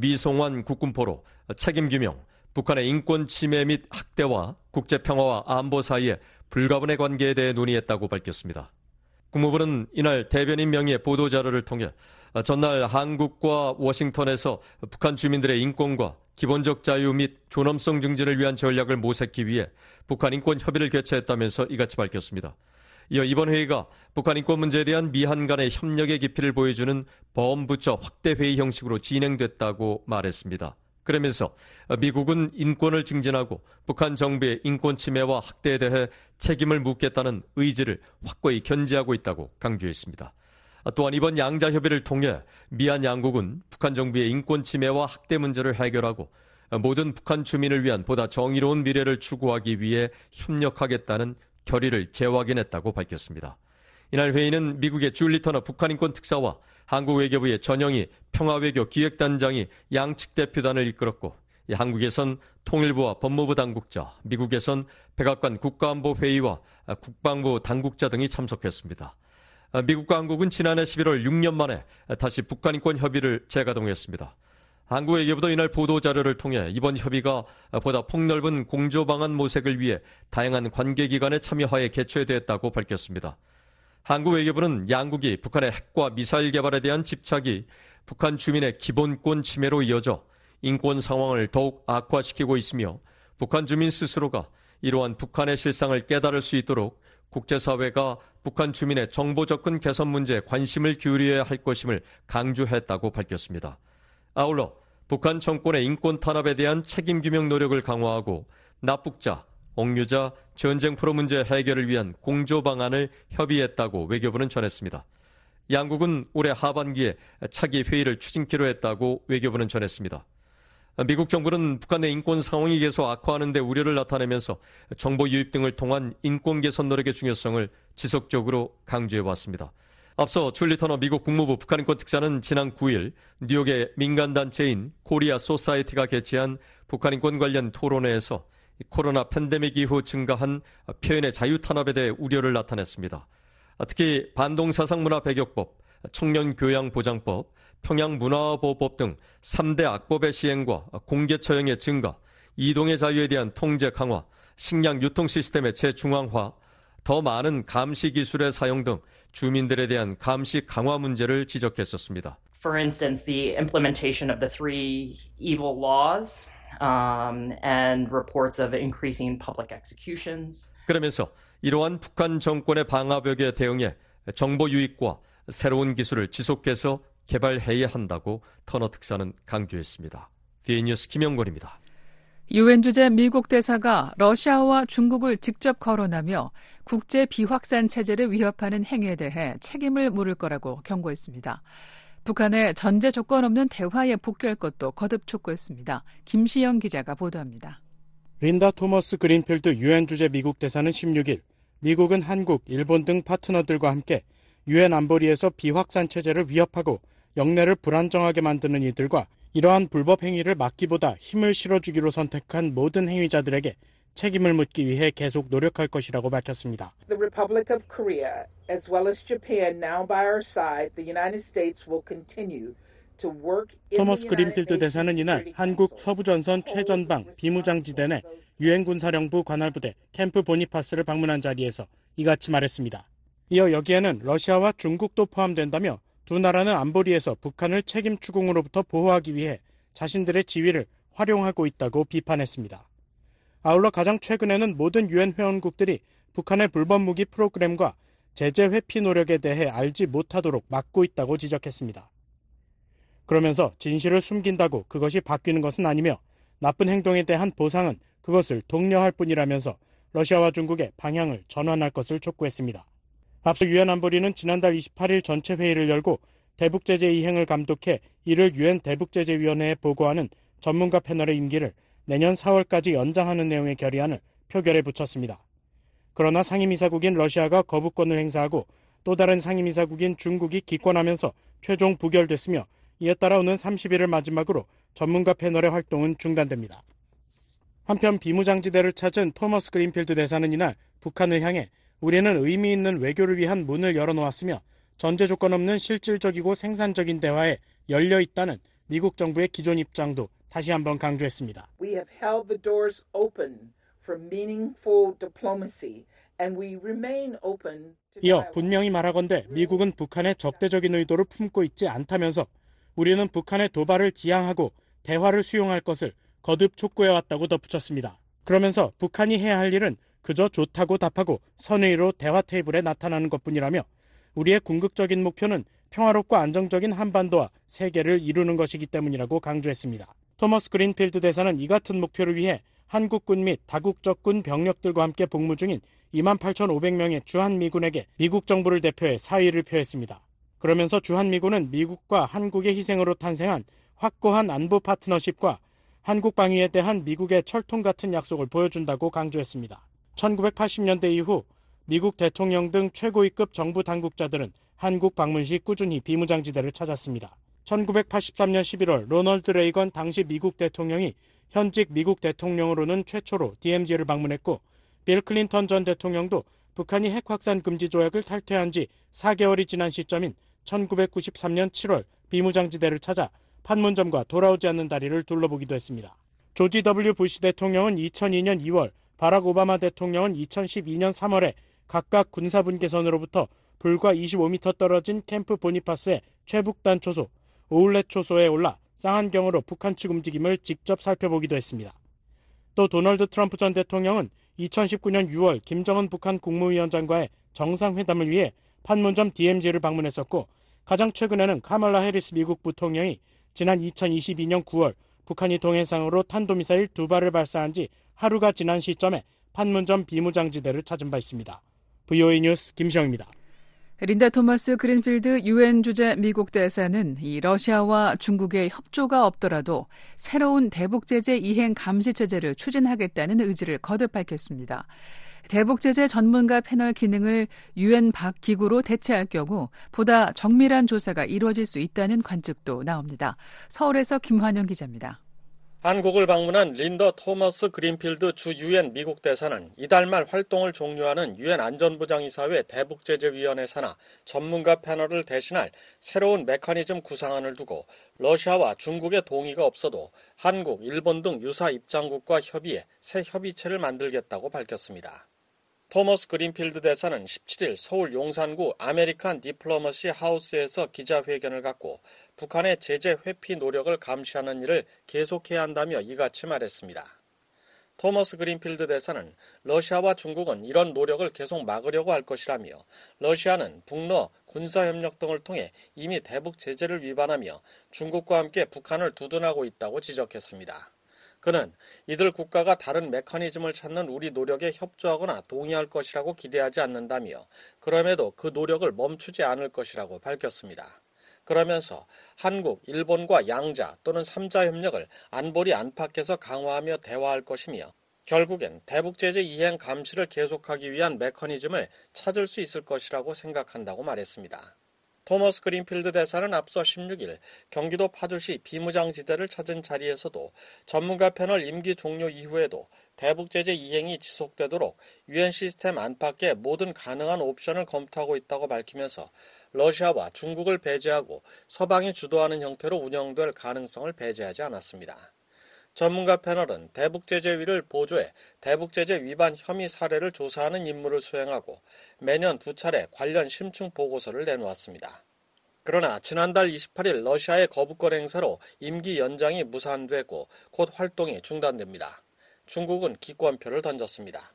미송환 국군포로 책임규명, 북한의 인권 침해 및 학대와 국제평화와 안보 사이의 불가분의 관계에 대해 논의했다고 밝혔습니다. 국무부는 이날 대변인 명의의 보도자료를 통해 전날 한국과 워싱턴에서 북한 주민들의 인권과 기본적 자유 및 존엄성 증진을 위한 전략을 모색하기 위해 북한 인권 협의를 개최했다면서 이같이 밝혔습니다. 이어 이번 회의가 북한 인권 문제에 대한 미한 간의 협력의 깊이를 보여주는 범부처 확대 회의 형식으로 진행됐다고 말했습니다. 그러면서 미국은 인권을 증진하고 북한 정부의 인권 침해와 학대에 대해 책임을 묻겠다는 의지를 확고히 견지하고 있다고 강조했습니다. 또한 이번 양자 협의를 통해 미한 양국은 북한 정부의 인권 침해와 학대 문제를 해결하고 모든 북한 주민을 위한 보다 정의로운 미래를 추구하기 위해 협력하겠다는 결의를 재확인했다고 밝혔습니다. 이날 회의는 미국의 줄리 터너 북한 인권 특사와 한국 외교부의 전영희 평화외교 기획단장이 양측 대표단을 이끌었고, 한국에선 통일부와 법무부 당국자, 미국에선 백악관 국가안보회의와 국방부 당국자 등이 참석했습니다. 미국과 한국은 지난해 십일월 육 년 만에 다시 북한 인권 협의를 재가동했습니다. 한국 외교부도 이날 보도자료를 통해 이번 협의가 보다 폭넓은 공조방안 모색을 위해 다양한 관계기관의 참여하에 개최됐다고 밝혔습니다. 한국 외교부는 양국이 북한의 핵과 미사일 개발에 대한 집착이 북한 주민의 기본권 침해로 이어져 인권 상황을 더욱 악화시키고 있으며 북한 주민 스스로가 이러한 북한의 실상을 깨달을 수 있도록 국제사회가 북한 주민의 정보 접근 개선 문제에 관심을 기울여야 할 것임을 강조했다고 밝혔습니다. 아울러 북한 정권의 인권 탄압에 대한 책임 규명 노력을 강화하고 납북자, 억류자, 전쟁 포로 문제 해결을 위한 공조 방안을 협의했다고 외교부는 전했습니다. 양국은 올해 하반기에 차기 회의를 추진키로 했다고 외교부는 전했습니다. 미국 정부는 북한 내 인권 상황이 계속 악화하는 데 우려를 나타내면서 정보 유입 등을 통한 인권 개선 노력의 중요성을 지속적으로 강조해왔습니다. 앞서 줄리 터너 미국 국무부 북한 인권 특사는 지난 구 일 뉴욕의 민간단체인 코리아 소사이티가 개최한 북한 인권 관련 토론회에서 코로나 팬데믹 이후 증가한 표현의 자유 탄압에 대해 우려를 나타냈습니다. 특히 반동사상문화 배격법, 청년교양보장법, 평양문화보호법 등 삼 대 악법의 시행과 공개 처형의 증가, 이동의 자유에 대한 통제 강화, 식량 유통 시스템의 재중앙화, 더 많은 감시 기술의 사용 등 주민들에 대한 감시 강화 문제를 지적했었습니다.
For instance, the implementation of the three evil laws um, and reports of increasing public executions.
그러면서 이러한 북한 정권의 방화벽에 대응해 정보 유입과 새로운 기술을 지속해서 개발해야 한다고 터너 특사는 강조했습니다. 비에이 뉴스 김영권입니다.
유엔 주재 미국 대사가 러시아와 중국을 직접 거론하며 국제 비확산 체제를 위협하는 행위에 대해 책임을 물을 거라고 경고했습니다. 북한의 전제 조건 없는 대화에 복귀할 것도 거듭 촉구했습니다. 김시영 기자가 보도합니다.
린다 토머스 그린필드 유엔 주재 미국 대사는 십육 일 미국은 한국, 일본 등 파트너들과 함께 유엔 안보리에서 비확산 체제를 위협하고 영내를 불안정하게 만드는 이들과 이러한 불법 행위를 막기보다 힘을 실어주기로 선택한 모든 행위자들에게 책임을 묻기 위해 계속 노력할 것이라고 밝혔습니다.
The Republic of Korea, as well as Japan, now by our side, the United States will continue to work in the
토머스
United
그린필드
Nations
대사는 이날
Security
한국
Council.
서부전선 최전방 비무장지대 내 유엔 군사령부 관할부대 캠프 보니파스를 방문한 자리에서 이같이 말했습니다. 이어 여기에는 러시아와 중국도 포함된다며 두 나라는 안보리에서 북한을 책임 추궁으로부터 보호하기 위해 자신들의 지위를 활용하고 있다고 비판했습니다. 아울러 가장 최근에는 모든 유엔 회원국들이 북한의 불법 무기 프로그램과 제재 회피 노력에 대해 알지 못하도록 막고 있다고 지적했습니다. 그러면서 진실을 숨긴다고 그것이 바뀌는 것은 아니며 나쁜 행동에 대한 보상은 그것을 독려할 뿐이라면서 러시아와 중국의 방향을 전환할 것을 촉구했습니다. 앞서 유엔 안보리는 지난달 이십팔일 전체 회의를 열고 대북제재 이행을 감독해 이를 유엔 대북제재위원회에 보고하는 전문가 패널의 임기를 내년 사월까지 연장하는 내용의 결의안을 표결에 붙였습니다. 그러나 상임이사국인 러시아가 거부권을 행사하고 또 다른 상임이사국인 중국이 기권하면서 최종 부결됐으며 이에 따라 오는 삼십일을 마지막으로 전문가 패널의 활동은 중단됩니다. 한편 비무장지대를 찾은 토머스 그린필드 대사는 이날 북한을 향해 우리는 의미 있는 외교를 위한 문을 열어놓았으며 전제 조건 없는 실질적이고 생산적인 대화에 열려 있다는 미국 정부의 기존 입장도 다시 한번 강조했습니다.
We have held the doors open for meaningful diplomacy and we remain open to
이어 분명히 말하건대 미국은 북한의 적대적인 의도를 품고 있지 않다면서 우리는 북한의 도발을 지향하고 대화를 수용할 것을 거듭 촉구해왔다고 덧붙였습니다. 그러면서 북한이 해야 할 일은 그저 좋다고 답하고 선의로 대화 테이블에 나타나는 것뿐이라며 우리의 궁극적인 목표는 평화롭고 안정적인 한반도와 세계를 이루는 것이기 때문이라고 강조했습니다. 토머스 그린필드 대사는 이 같은 목표를 위해 한국군 및 다국적군 병력들과 함께 복무 중인 이만 팔천오백 명의 주한미군에게 미국 정부를 대표해 사의를 표했습니다. 그러면서 주한미군은 미국과 한국의 희생으로 탄생한 확고한 안보 파트너십과 한국 방위에 대한 미국의 철통 같은 약속을 보여준다고 강조했습니다. 천구백팔십 년대 이후 미국 대통령 등 최고위급 정부 당국자들은 한국 방문 시 꾸준히 비무장지대를 찾았습니다. 천구백팔십삼년 십일월 로널드 레이건 당시 미국 대통령이 현직 미국 대통령으로는 최초로 디엠지를 방문했고 빌 클린턴 전 대통령도 북한이 핵 확산 금지 조약을 탈퇴한 지 사 개월이 지난 시점인 천구백구십삼년 칠월 비무장지대를 찾아 판문점과 돌아오지 않는 다리를 둘러보기도 했습니다. 조지 더블유 부시 대통령은 이천이년 이월, 바락 오바마 대통령은 이천십이년 삼월에 각각 군사분계선으로부터 불과 이십오 미터 떨어진 캠프 보니파스의 최북단 초소, 오울렛 초소에 올라 쌍안경으로 북한 측 움직임을 직접 살펴보기도 했습니다. 또 도널드 트럼프 전 대통령은 이천십구년 유월 김정은 북한 국무위원장과의 정상회담을 위해 판문점 디엠지를 방문했었고 가장 최근에는 카말라 해리스 미국 부통령이 지난 이천이십이년 구월 북한이 동해상으로 탄도미사일 두 발을 발사한 지 하루가 지난 시점에 판문점 비무장지대를 찾은 바 있습니다. 브이오에이 뉴스 김시영입니다.
린다 토머스 그린필드 유엔 주재 미국 대사는 이 러시아와 중국의 협조가 없더라도 새로운 대북제재 이행 감시 체제를 추진하겠다는 의지를 거듭 밝혔습니다. 대북제재 전문가 패널 기능을 유엔 밖 기구로 대체할 경우 보다 정밀한 조사가 이루어질 수 있다는 관측도 나옵니다. 서울에서 김환영 기자입니다.
한국을 방문한 린더 토머스 그린필드 주 유엔 미국 대사는 이달 말 활동을 종료하는 유엔 안전보장이사회 대북제재위원회 산하 전문가 패널을 대신할 새로운 메커니즘 구상안을 두고 러시아와 중국의 동의가 없어도 한국, 일본 등 유사 입장국과 협의해 새 협의체를 만들겠다고 밝혔습니다. 토머스 그린필드 대사는 십칠일 서울 용산구 아메리칸 디플로머시 하우스에서 기자회견을 갖고 북한의 제재 회피 노력을 감시하는 일을 계속해야 한다며 이같이 말했습니다. 토머스 그린필드 대사는 러시아와 중국은 이런 노력을 계속 막으려고 할 것이라며 러시아는 북러 군사협력 등을 통해 이미 대북 제재를 위반하며 중국과 함께 북한을 두둔하고 있다고 지적했습니다. 그는 이들 국가가 다른 메커니즘을 찾는 우리 노력에 협조하거나 동의할 것이라고 기대하지 않는다며 그럼에도 그 노력을 멈추지 않을 것이라고 밝혔습니다. 그러면서 한국, 일본과 양자 또는 삼자 협력을 안보리 안팎에서 강화하며 대화할 것이며 결국엔 대북제재 이행 감시를 계속하기 위한 메커니즘을 찾을 수 있을 것이라고 생각한다고 말했습니다. 토머스 그린필드 대사는 앞서 십육 일 경기도 파주시 비무장지대를 찾은 자리에서도 전문가 패널 임기 종료 이후에도 대북 제재 이행이 지속되도록 유엔 시스템 안팎의 모든 가능한 옵션을 검토하고 있다고 밝히면서 러시아와 중국을 배제하고 서방이 주도하는 형태로 운영될 가능성을 배제하지 않았습니다. 전문가 패널은 대북 제재위를 보조해 대북 제재 위반 혐의 사례를 조사하는 임무를 수행하고 매년 두 차례 관련 심층 보고서를 내놓았습니다. 그러나 지난달 이십팔 일 러시아의 거부권 행사로 임기 연장이 무산되고 곧 활동이 중단됩니다. 중국은 기권표를 던졌습니다.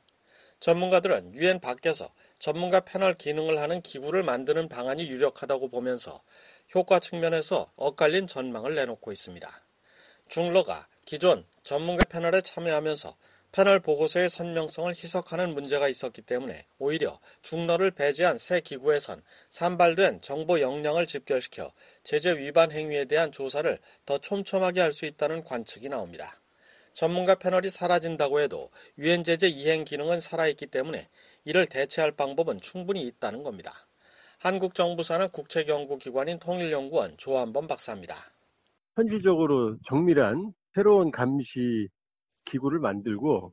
전문가들은 유엔 밖에서 전문가 패널 기능을 하는 기구를 만드는 방안이 유력하다고 보면서 효과 측면에서 엇갈린 전망을 내놓고 있습니다. 중러가 기존 전문가 패널에 참여하면서 패널 보고서의 선명성을 희석하는 문제가 있었기 때문에 오히려 중러를 배제한 새 기구에선 산발된 정보 역량을 집결시켜 제재 위반 행위에 대한 조사를 더 촘촘하게 할 수 있다는 관측이 나옵니다. 전문가 패널이 사라진다고 해도 유엔 제재 이행 기능은 살아있기 때문에 이를 대체할 방법은 충분히 있다는 겁니다. 한국 정부 산하 국책연구기관인 통일연구원 조한범 박사입니다.
현실적으로 정밀한 새로운 감시 기구를 만들고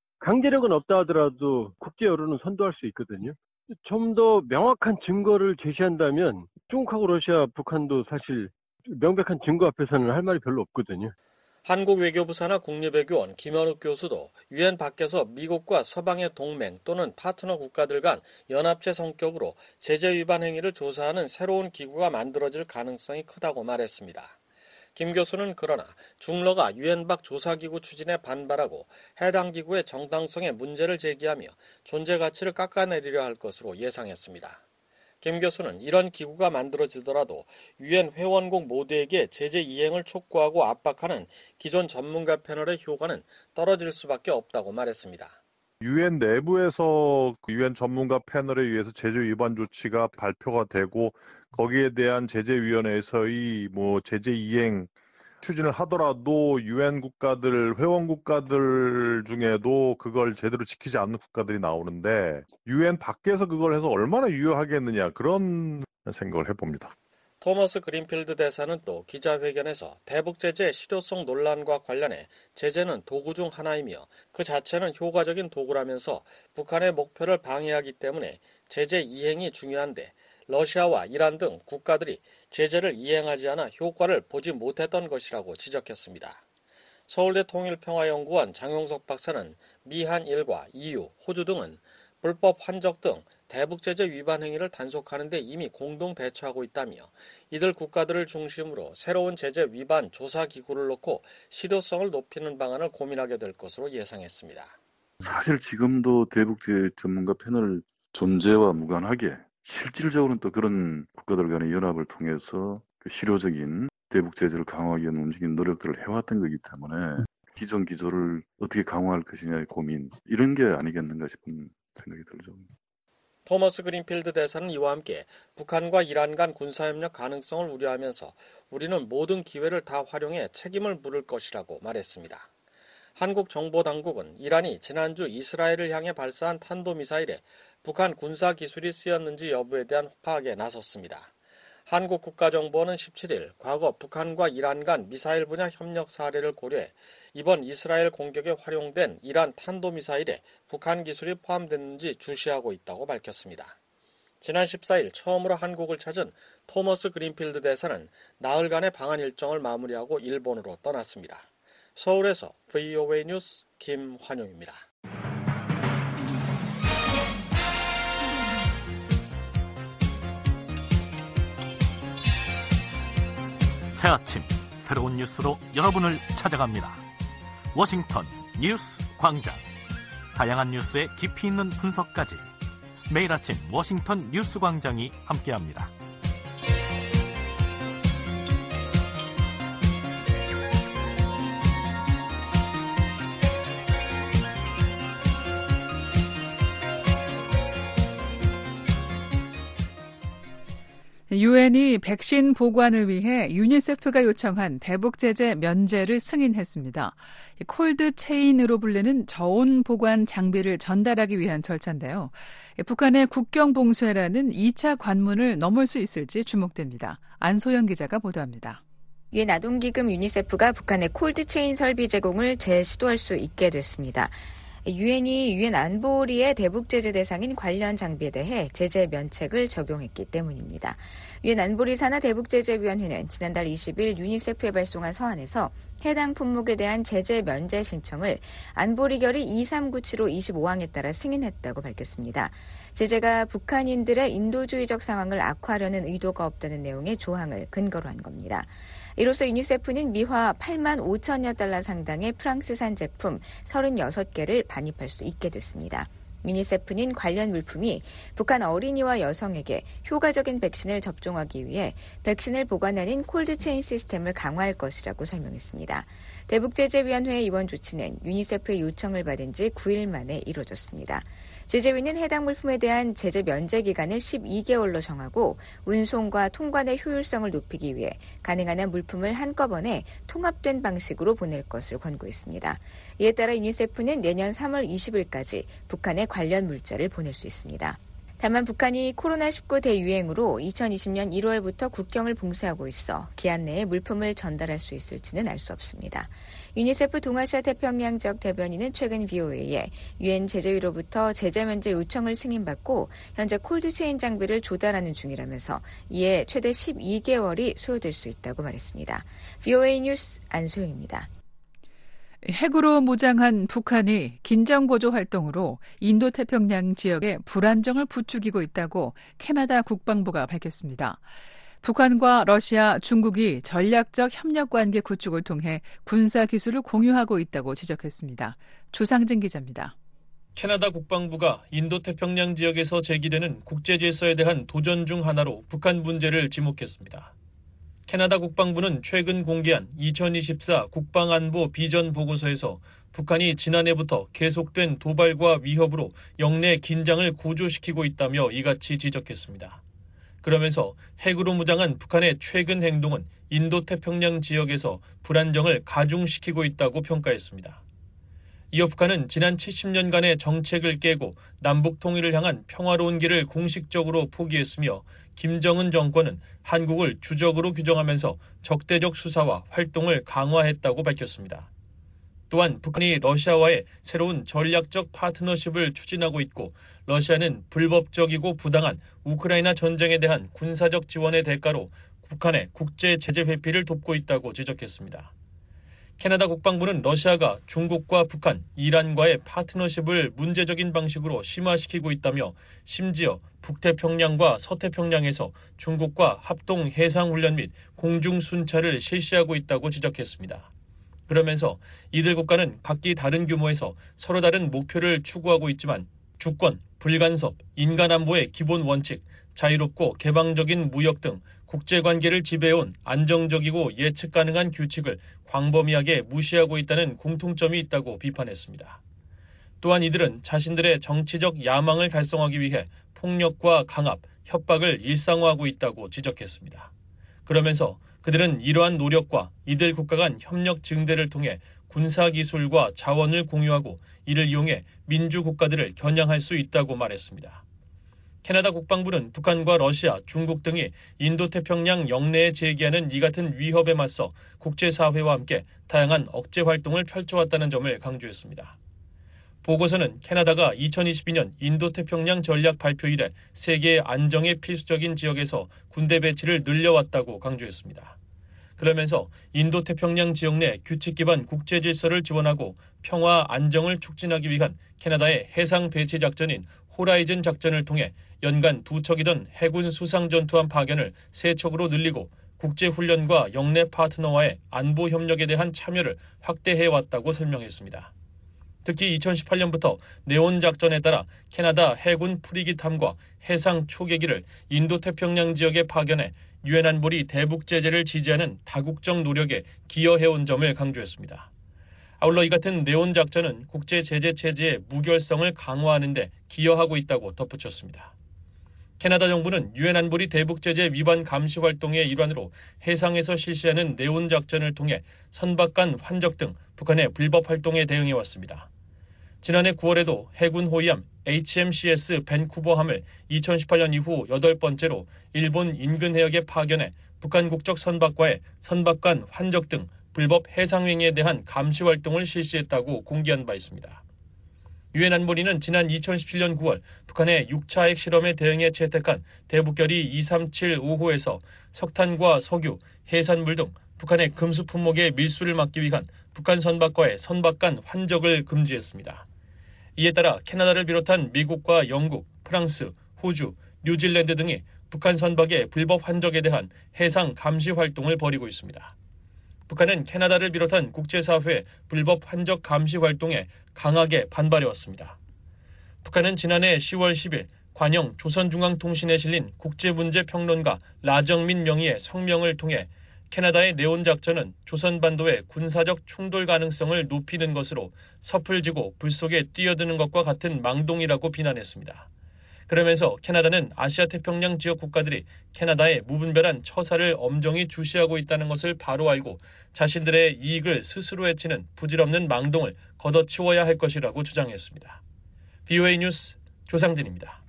강제력은 없다 하더라도 국제 여론은 선도할 수 있거든요. 좀 더 명확한 증거를 제시한다면 중국하고 러시아, 북한도 사실 명백한 증거 앞에서는 할 말이 별로 없거든요.
한국 외교부 산하 국립외교원 김현욱 교수도 유엔 밖에서 미국과 서방의 동맹 또는 파트너 국가들 간 연합체 성격으로 제재 위반 행위를 조사하는 새로운 기구가 만들어질 가능성이 크다고 말했습니다. 김 교수는 그러나 중러가 유엔 밖 조사기구 추진에 반발하고 해당 기구의 정당성에 문제를 제기하며 존재 가치를 깎아내리려 할 것으로 예상했습니다. 김 교수는 이런 기구가 만들어지더라도 유엔 회원국 모두에게 제재 이행을 촉구하고 압박하는 기존 전문가 패널의 효과는 떨어질 수밖에 없다고 말했습니다.
유엔 내부에서 유엔 전문가 패널에 의해서 제재 위반 조치가 발표가 되고 거기에 대한 제재위원회에서의 뭐 제재 이행 추진을 하더라도 유엔 국가들, 회원 국가들 중에도 그걸 제대로 지키지 않는 국가들이 나오는데 유엔 밖에서 그걸 해서 얼마나 유효하겠느냐 그런 생각을 해봅니다.
토머스 그린필드 대사는 또 기자회견에서 대북 제재의 실효성 논란과 관련해 제재는 도구 중 하나이며 그 자체는 효과적인 도구라면서 북한의 목표를 방해하기 때문에 제재 이행이 중요한데 러시아와 이란 등 국가들이 제재를 이행하지 않아 효과를 보지 못했던 것이라고 지적했습니다. 서울대 통일평화연구원 장용석 박사는 미한일과 이유, 호주 등은 불법 환적 등 대북 제재 위반 행위를 단속하는 데 이미 공동 대처하고 있다며 이들 국가들을 중심으로 새로운 제재 위반 조사 기구를 놓고 실효성을 높이는 방안을 고민하게 될 것으로 예상했습니다.
사실 지금도 대북 제재 전문가 패널 존재와 무관하게 실질적으로는 또 그런 국가들 간의 연합을 통해서 그 실효적인 대북 제재를 강화하기 위한 움직이는 노력들을 해왔던 거기 때문에 기존 기조를 어떻게 강화할 것이냐의 고민 이런 게 아니겠는가 싶은 생각이 들죠.
토머스 그린필드 대사는 이와 함께 북한과 이란 간 군사협력 가능성을 우려하면서 우리는 모든 기회를 다 활용해 책임을 물을 것이라고 말했습니다. 한국 정보당국은 이란이 지난주 이스라엘을 향해 발사한 탄도미사일에 북한 군사기술이 쓰였는지 여부에 대한 파악에 나섰습니다. 한국 국가정보원은 십칠 일 과거 북한과 이란 간 미사일 분야 협력 사례를 고려해 이번 이스라엘 공격에 활용된 이란 탄도미사일에 북한 기술이 포함됐는지 주시하고 있다고 밝혔습니다. 지난 십사 일 처음으로 한국을 찾은 토머스 그린필드 대사는 나흘간의 방한 일정을 마무리하고 일본으로 떠났습니다. 서울에서 브이오에이 뉴스 김환용입니다.
새 아침 새로운 뉴스로 여러분을 찾아갑니다. 워싱턴 뉴스 광장. 다양한 뉴스의 깊이 있는 분석까지 매일 아침 워싱턴 뉴스 광장이 함께합니다.
유엔이 백신 보관을 위해 유니세프가 요청한 대북 제재 면제를 승인했습니다. 콜드 체인으로 불리는 저온 보관 장비를 전달하기 위한 절차인데요. 북한의 국경 봉쇄라는 이 차 관문을 넘을 수 있을지 주목됩니다. 안소영 기자가 보도합니다.
유엔 아동기금 유니세프가 북한의 콜드체인 설비 제공을 재시도할 수 있게 됐습니다. 유엔이 유엔 안보리의 대북 제재 대상인 관련 장비에 대해 제재 면책을 적용했기 때문입니다. 유엔 안보리 산하 대북 제재위원회는 지난달 이십 일 유니세프에 발송한 서한에서 해당 품목에 대한 제재 면제 신청을 안보리 결의 이삼구칠호 이십오 항에 따라 승인했다고 밝혔습니다. 제재가 북한인들의 인도주의적 상황을 악화하려는 의도가 없다는 내용의 조항을 근거로 한 겁니다. 이로써 유니세프는 미화 팔만 오천여 달러 상당의 프랑스산 제품 서른여섯 개를 반입할 수 있게 됐습니다. 유니세프는 관련 물품이 북한 어린이와 여성에게 효과적인 백신을 접종하기 위해 백신을 보관하는 콜드체인 시스템을 강화할 것이라고 설명했습니다. 대북제재위원회의 이번 조치는 유니세프의 요청을 받은 지 구 일 만에 이루어졌습니다. 제재위는 해당 물품에 대한 제재 면제 기간을 십이 개월로 정하고 운송과 통관의 효율성을 높이기 위해 가능한 한 물품을 한꺼번에 통합된 방식으로 보낼 것을 권고했습니다. 이에 따라 유니세프는 내년 삼월 이십일까지 북한에 관련 물자를 보낼 수 있습니다. 다만 북한이 코로나십구 대유행으로 이천이십년 일월부터 국경을 봉쇄하고 있어 기한 내에 물품을 전달할 수 있을지는 알 수 없습니다. 유니세프 동아시아 태평양 지역 대변인은 최근 브이오에이에 유엔 제재위로부터 제재 면제 요청을 승인받고 현재 콜드체인 장비를 조달하는 중이라면서 이에 최대 십이 개월이 소요될 수 있다고 말했습니다. 브이오에이 뉴스 안소영입니다.
핵으로 무장한 북한이 긴장고조 활동으로 인도태평양 지역에 불안정을 부추기고 있다고 캐나다 국방부가 밝혔습니다. 북한과 러시아, 중국이 전략적 협력관계 구축을 통해 군사기술을 공유하고 있다고 지적했습니다. 조상진 기자입니다.
캐나다 국방부가 인도태평양 지역에서 제기되는 국제질서에 대한 도전 중 하나로 북한 문제를 지목했습니다. 캐나다 국방부는 최근 공개한 이천이십사 국방안보 비전 보고서에서 북한이 지난해부터 계속된 도발과 위협으로 영내 긴장을 고조시키고 있다며 이같이 지적했습니다. 그러면서 핵으로 무장한 북한의 최근 행동은 인도태평양 지역에서 불안정을 가중시키고 있다고 평가했습니다. 이어 북한은 지난 칠십 년간의 정책을 깨고 남북 통일을 향한 평화로운 길을 공식적으로 포기했으며 김정은 정권은 한국을 주적으로 규정하면서 적대적 수사와 활동을 강화했다고 밝혔습니다. 또한 북한이 러시아와의 새로운 전략적 파트너십을 추진하고 있고 러시아는 불법적이고 부당한 우크라이나 전쟁에 대한 군사적 지원의 대가로 북한의 국제 제재 회피를 돕고 있다고 지적했습니다. 캐나다 국방부는 러시아가 중국과 북한, 이란과의 파트너십을 문제적인 방식으로 심화시키고 있다며 심지어 북태평양과 서태평양에서 중국과 합동 해상훈련 및 공중순찰을 실시하고 있다고 지적했습니다. 그러면서 이들 국가는 각기 다른 규모에서 서로 다른 목표를 추구하고 있지만 주권, 불간섭, 인간안보의 기본 원칙, 자유롭고 개방적인 무역 등 국제관계를 지배해온 안정적이고 예측 가능한 규칙을 광범위하게 무시하고 있다는 공통점이 있다고 비판했습니다. 또한 이들은 자신들의 정치적 야망을 달성하기 위해 폭력과 강압, 협박을 일상화하고 있다고 지적했습니다. 그러면서 그들은 이러한 노력과 이들 국가 간 협력 증대를 통해 군사기술과 자원을 공유하고 이를 이용해 민주국가들을 겨냥할 수 있다고 말했습니다. 캐나다 국방부는 북한과 러시아, 중국 등이 인도태평양 영내에 제기하는 이 같은 위협에 맞서 국제사회와 함께 다양한 억제 활동을 펼쳐왔다는 점을 강조했습니다. 보고서는 캐나다가 이천이십이년 인도태평양 전략 발표 이래 세계의 안정에 필수적인 지역에서 군대 배치를 늘려왔다고 강조했습니다. 그러면서 인도태평양 지역 내 규칙 기반 국제 질서를 지원하고 평화 안정을 촉진하기 위한 캐나다의 해상 배치 작전인 호라이즌 작전을 통해 연간 두 척이던 해군 수상 전투함 파견을 세 척으로 늘리고 국제훈련과 영내 파트너와의 안보 협력에 대한 참여를 확대해왔다고 설명했습니다. 특히 이천십팔년부터 네온 작전에 따라 캐나다 해군 프리깃함과 해상 초계기를 인도태평양 지역에 파견해 유엔 안보리 대북 제재를 지지하는 다국적 노력에 기여해온 점을 강조했습니다. 아울러 이 같은 네온 작전은 국제 제재 체제의 무결성을 강화하는 데 기여하고 있다고 덧붙였습니다. 캐나다 정부는 유엔 안보리 대북 제재 위반 감시 활동의 일환으로 해상에서 실시하는 네온 작전을 통해 선박 간 환적 등 북한의 불법 활동에 대응해 왔습니다. 지난해 구월에도 해군 호위함 에이치엠씨에스 밴쿠버함을 이천십팔 년 이후 여덟 번째로 일본 인근 해역에 파견해 북한 국적 선박과의 선박 간 환적 등 불법 해상행위에 대한 감시 활동을 실시했다고 공개한 바 있습니다. 유엔 안보리는 지난 이천십칠 년 구월 북한의 육 차 핵 실험에 대응해 채택한 대북결의 이삼칠오 호에서 석탄과 석유, 해산물 등 북한의 금수 품목의 밀수를 막기 위한 북한 선박과의 선박 간 환적을 금지했습니다. 이에 따라 캐나다를 비롯한 미국과 영국, 프랑스, 호주, 뉴질랜드 등이 북한 선박의 불법 환적에 대한 해상 감시 활동을 벌이고 있습니다. 북한은 캐나다를 비롯한 국제사회의 불법 환적 감시 활동에 강하게 반발해왔습니다. 북한은 지난해 시월 십일 관영 조선중앙통신에 실린 국제문제평론가 라정민 명의의 성명을 통해 캐나다의 네온 작전은 조선반도의 군사적 충돌 가능성을 높이는 것으로 섭을 지고 불 속에 뛰어드는 것과 같은 망동이라고 비난했습니다. 그러면서 캐나다는 아시아 태평양 지역 국가들이 캐나다의 무분별한 처사를 엄정히 주시하고 있다는 것을 바로 알고 자신들의 이익을 스스로 해치는 부질없는 망동을 걷어치워야 할 것이라고 주장했습니다. 브이오에이 뉴스 조상진입니다.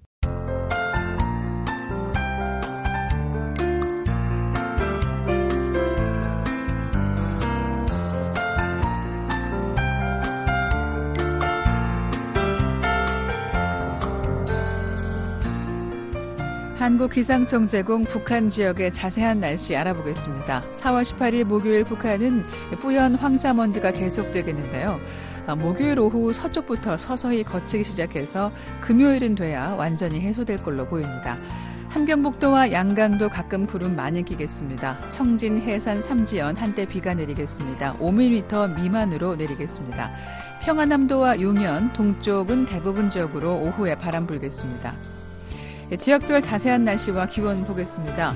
한국기상청 제공 북한 지역의 자세한 날씨 알아보겠습니다. 사월 십팔일 목요일 북한은 뿌연 황사먼지가 계속되겠는데요. 목요일 오후 서쪽부터 서서히 걷히기 시작해서 금요일은 돼야 완전히 해소될 걸로 보입니다. 함경북도와 양강도 가끔 구름 많이 끼겠습니다. 청진, 해산, 삼지연 한때 비가 내리겠습니다. 오 밀리미터 미만으로 내리겠습니다. 평안남도와 용현, 동쪽은 대부분 지역으로 오후에 바람 불겠습니다. 지역별 자세한 날씨와 기온 보겠습니다.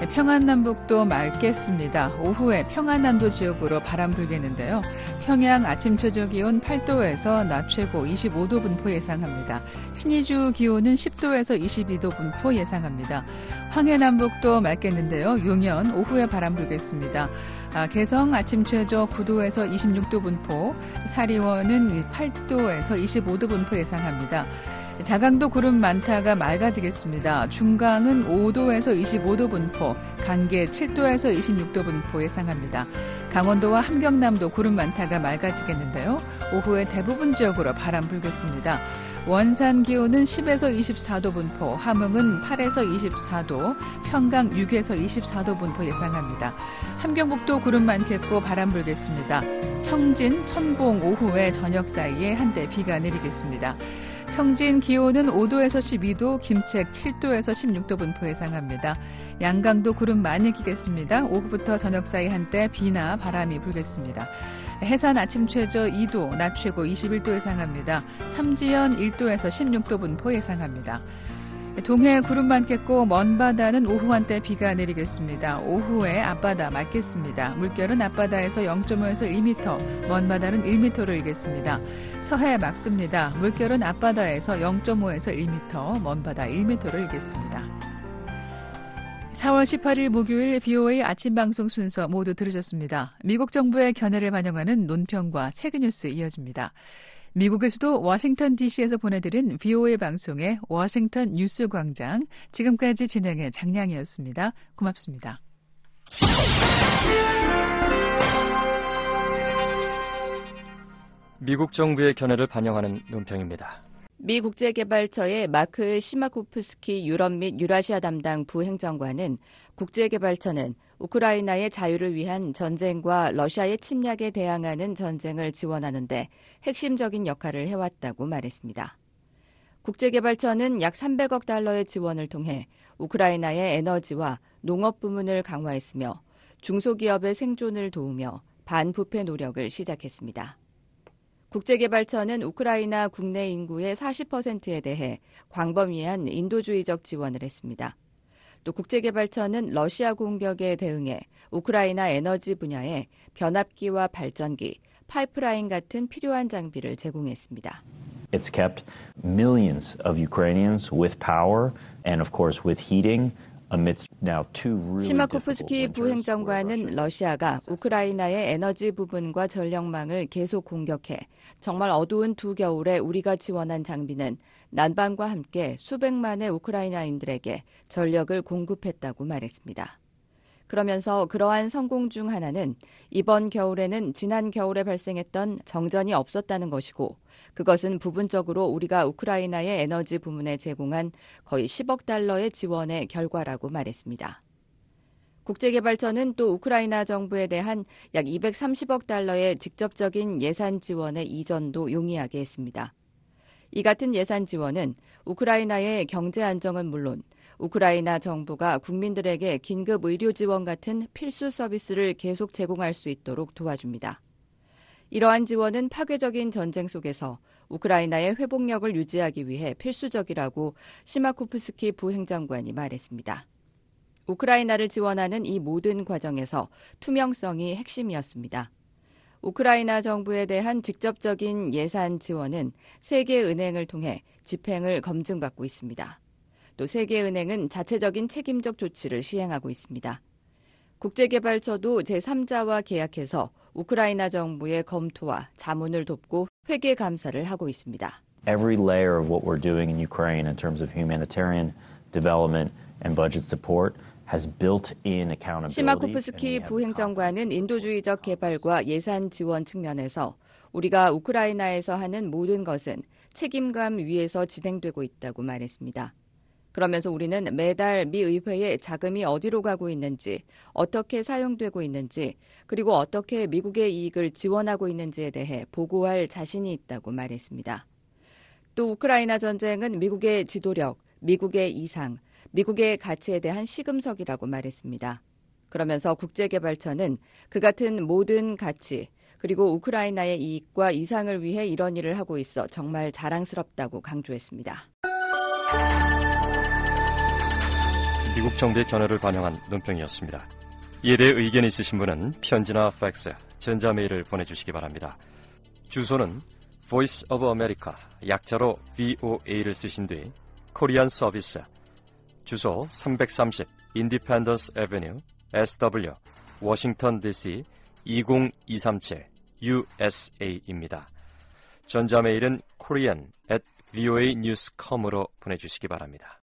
평안남북도 맑겠습니다. 오후에 평안남도 지역으로 바람 불겠는데요. 평양 아침 최저 기온 팔 도에서 낮 최고 이십오 도 분포 예상합니다. 신의주 기온은 십 도에서 이십이 도 분포 예상합니다. 황해남북도 맑겠는데요. 용현 오후에 바람 불겠습니다. 아, 개성 아침 최저 구 도에서 이십육 도 분포, 사리원은 팔 도에서 이십오 도 분포 예상합니다. 자강도 구름 많다가 맑아지겠습니다. 중강은 오 도에서 이십오 도 분포, 강계 칠 도에서 이십육 도 분포 예상합니다. 강원도와 함경남도 구름 많다가 맑아지겠는데요. 오후에 대부분 지역으로 바람 불겠습니다. 원산 기온은 십에서 이십사 도 분포, 함흥은 팔에서 이십사 도, 평강 육에서 이십사 도 분포 예상합니다. 함경북도 구름 많겠고 바람 불겠습니다. 청진, 선봉 오후에 저녁 사이에 한때 비가 내리겠습니다. 청진 기온은 오 도에서 십이 도, 김책 칠 도에서 십육 도 분포 예상합니다. 양강도 구름 많이 끼겠습니다. 오후부터 저녁 사이 한때 비나 바람이 불겠습니다. 해산 아침 최저 이 도, 낮 최고 이십일 도 예상합니다. 삼지연 일 도에서 십육 도 분포 예상합니다. 동해 구름 많겠고 먼 바다는 오후 한때 비가 내리겠습니다. 오후에 앞바다 맑겠습니다. 물결은 앞바다에서 영 점 오에서 일 미터, 먼 바다는 일 미터를 일겠습니다. 서해 맑습니다. 물결은 앞바다에서 영 점 오에서 일 미터, 먼 바다 일 미터를 일겠습니다. 사월 십팔일 목요일 브이오에이 아침 방송 순서 모두 들으셨습니다. 미국 정부의 견해를 반영하는 논평과 세계 뉴스 이어집니다. 미국의 수도 워싱턴 디씨에서 보내드린 브이오에이 방송의 워싱턴 뉴스 광장, 지금까지 진행의 장량이었습니다. 고맙습니다.
미국 정부의 견해를 반영하는 논평입니다.
미 국제개발처의 마크 시마코프스키 유럽 및 유라시아 담당 부행정관은 국제개발처는 우크라이나의 자유를 위한 전쟁과 러시아의 침략에 대항하는 전쟁을 지원하는 데 핵심적인 역할을 해왔다고 말했습니다. 국제개발처는 약 삼백억 달러의 지원을 통해 우크라이나의 에너지와 농업 부문을 강화했으며 중소기업의 생존을 도우며 반부패 노력을 시작했습니다. 국제개발처는 우크라이나 국내 인구의 사십 퍼센트에 대해 광범위한 인도주의적 지원을 했습니다. 또 국제개발처는 러시아 공격에 대응해 우크라이나 에너지 분야에 변압기와 발전기, 파이프라인 같은 필요한 장비를 제공했습니다.
It's kept millions of Ukrainians with power and of course with heating.
시마코프스키 부행정관은 러시아가 우크라이나의 에너지 부분과 전력망을 계속 공격해 정말 어두운 두 겨울에 우리가 지원한 장비는 난방과 함께 수백만의 우크라이나인들에게 전력을 공급했다고 말했습니다. 그러면서 그러한 성공 중 하나는 이번 겨울에는 지난 겨울에 발생했던 정전이 없었다는 것이고 그것은 부분적으로 우리가 우크라이나의 에너지 부문에 제공한 거의 십억 달러의 지원의 결과라고 말했습니다. 국제개발처는 또 우크라이나 정부에 대한 약 이백삼십억 달러의 직접적인 예산 지원의 이전도 용이하게 했습니다. 이 같은 예산 지원은 우크라이나의 경제 안정은 물론 우크라이나 정부가 국민들에게 긴급 의료 지원 같은 필수 서비스를 계속 제공할 수 있도록 도와줍니다. 이러한 지원은 파괴적인 전쟁 속에서 우크라이나의 회복력을 유지하기 위해 필수적이라고 시마코프스키 부행정관이 말했습니다. 우크라이나를 지원하는 이 모든 과정에서 투명성이 핵심이었습니다. 우크라이나 정부에 대한 직접적인 예산 지원은 세계은행을 통해 집행을 검증받고 있습니다. 또 세계은행은 자체적인 책임적 조치를 시행하고 있습니다. 국제개발처도 제삼자와 계약해서 우크라이나 정부의 검토와 자문을 돕고 회계 감사를 하고 있습니다.
Every layer of what we're doing in Ukraine in terms of humanitarian development and budget support has built-in accountability.
시마코프스키 부행정관은 인도주의적 개발과 예산 지원 측면에서 우리가 우크라이나에서 하는 모든 것은 책임감 위에서 진행되고 있다고 말했습니다. 그러면서 우리는 매달 미 의회에 자금이 어디로 가고 있는지, 어떻게 사용되고 있는지, 그리고 어떻게 미국의 이익을 지원하고 있는지에 대해 보고할 자신이 있다고 말했습니다. 또 우크라이나 전쟁은 미국의 지도력, 미국의 이상, 미국의 가치에 대한 시금석이라고 말했습니다. 그러면서 국제개발처는 그 같은 모든 가치, 그리고 우크라이나의 이익과 이상을 위해 이런 일을 하고 있어 정말 자랑스럽다고 강조했습니다.
미국 정부의 견해를 반영한 논평이었습니다. 이에 대해 의견이 있으신 분은 편지나 팩스, 전자메일을 보내주시기 바랍니다. 주소는 Voice of America, 약자로 브이오에이를 쓰신 뒤 코리안 서비스, 주소 삼백삼십 Independence Avenue, 에스더블유, 워싱턴 디씨 이공이삼칠 유에스에이입니다. 전자메일은 korean at voa news dot com으로 보내주시기 바랍니다.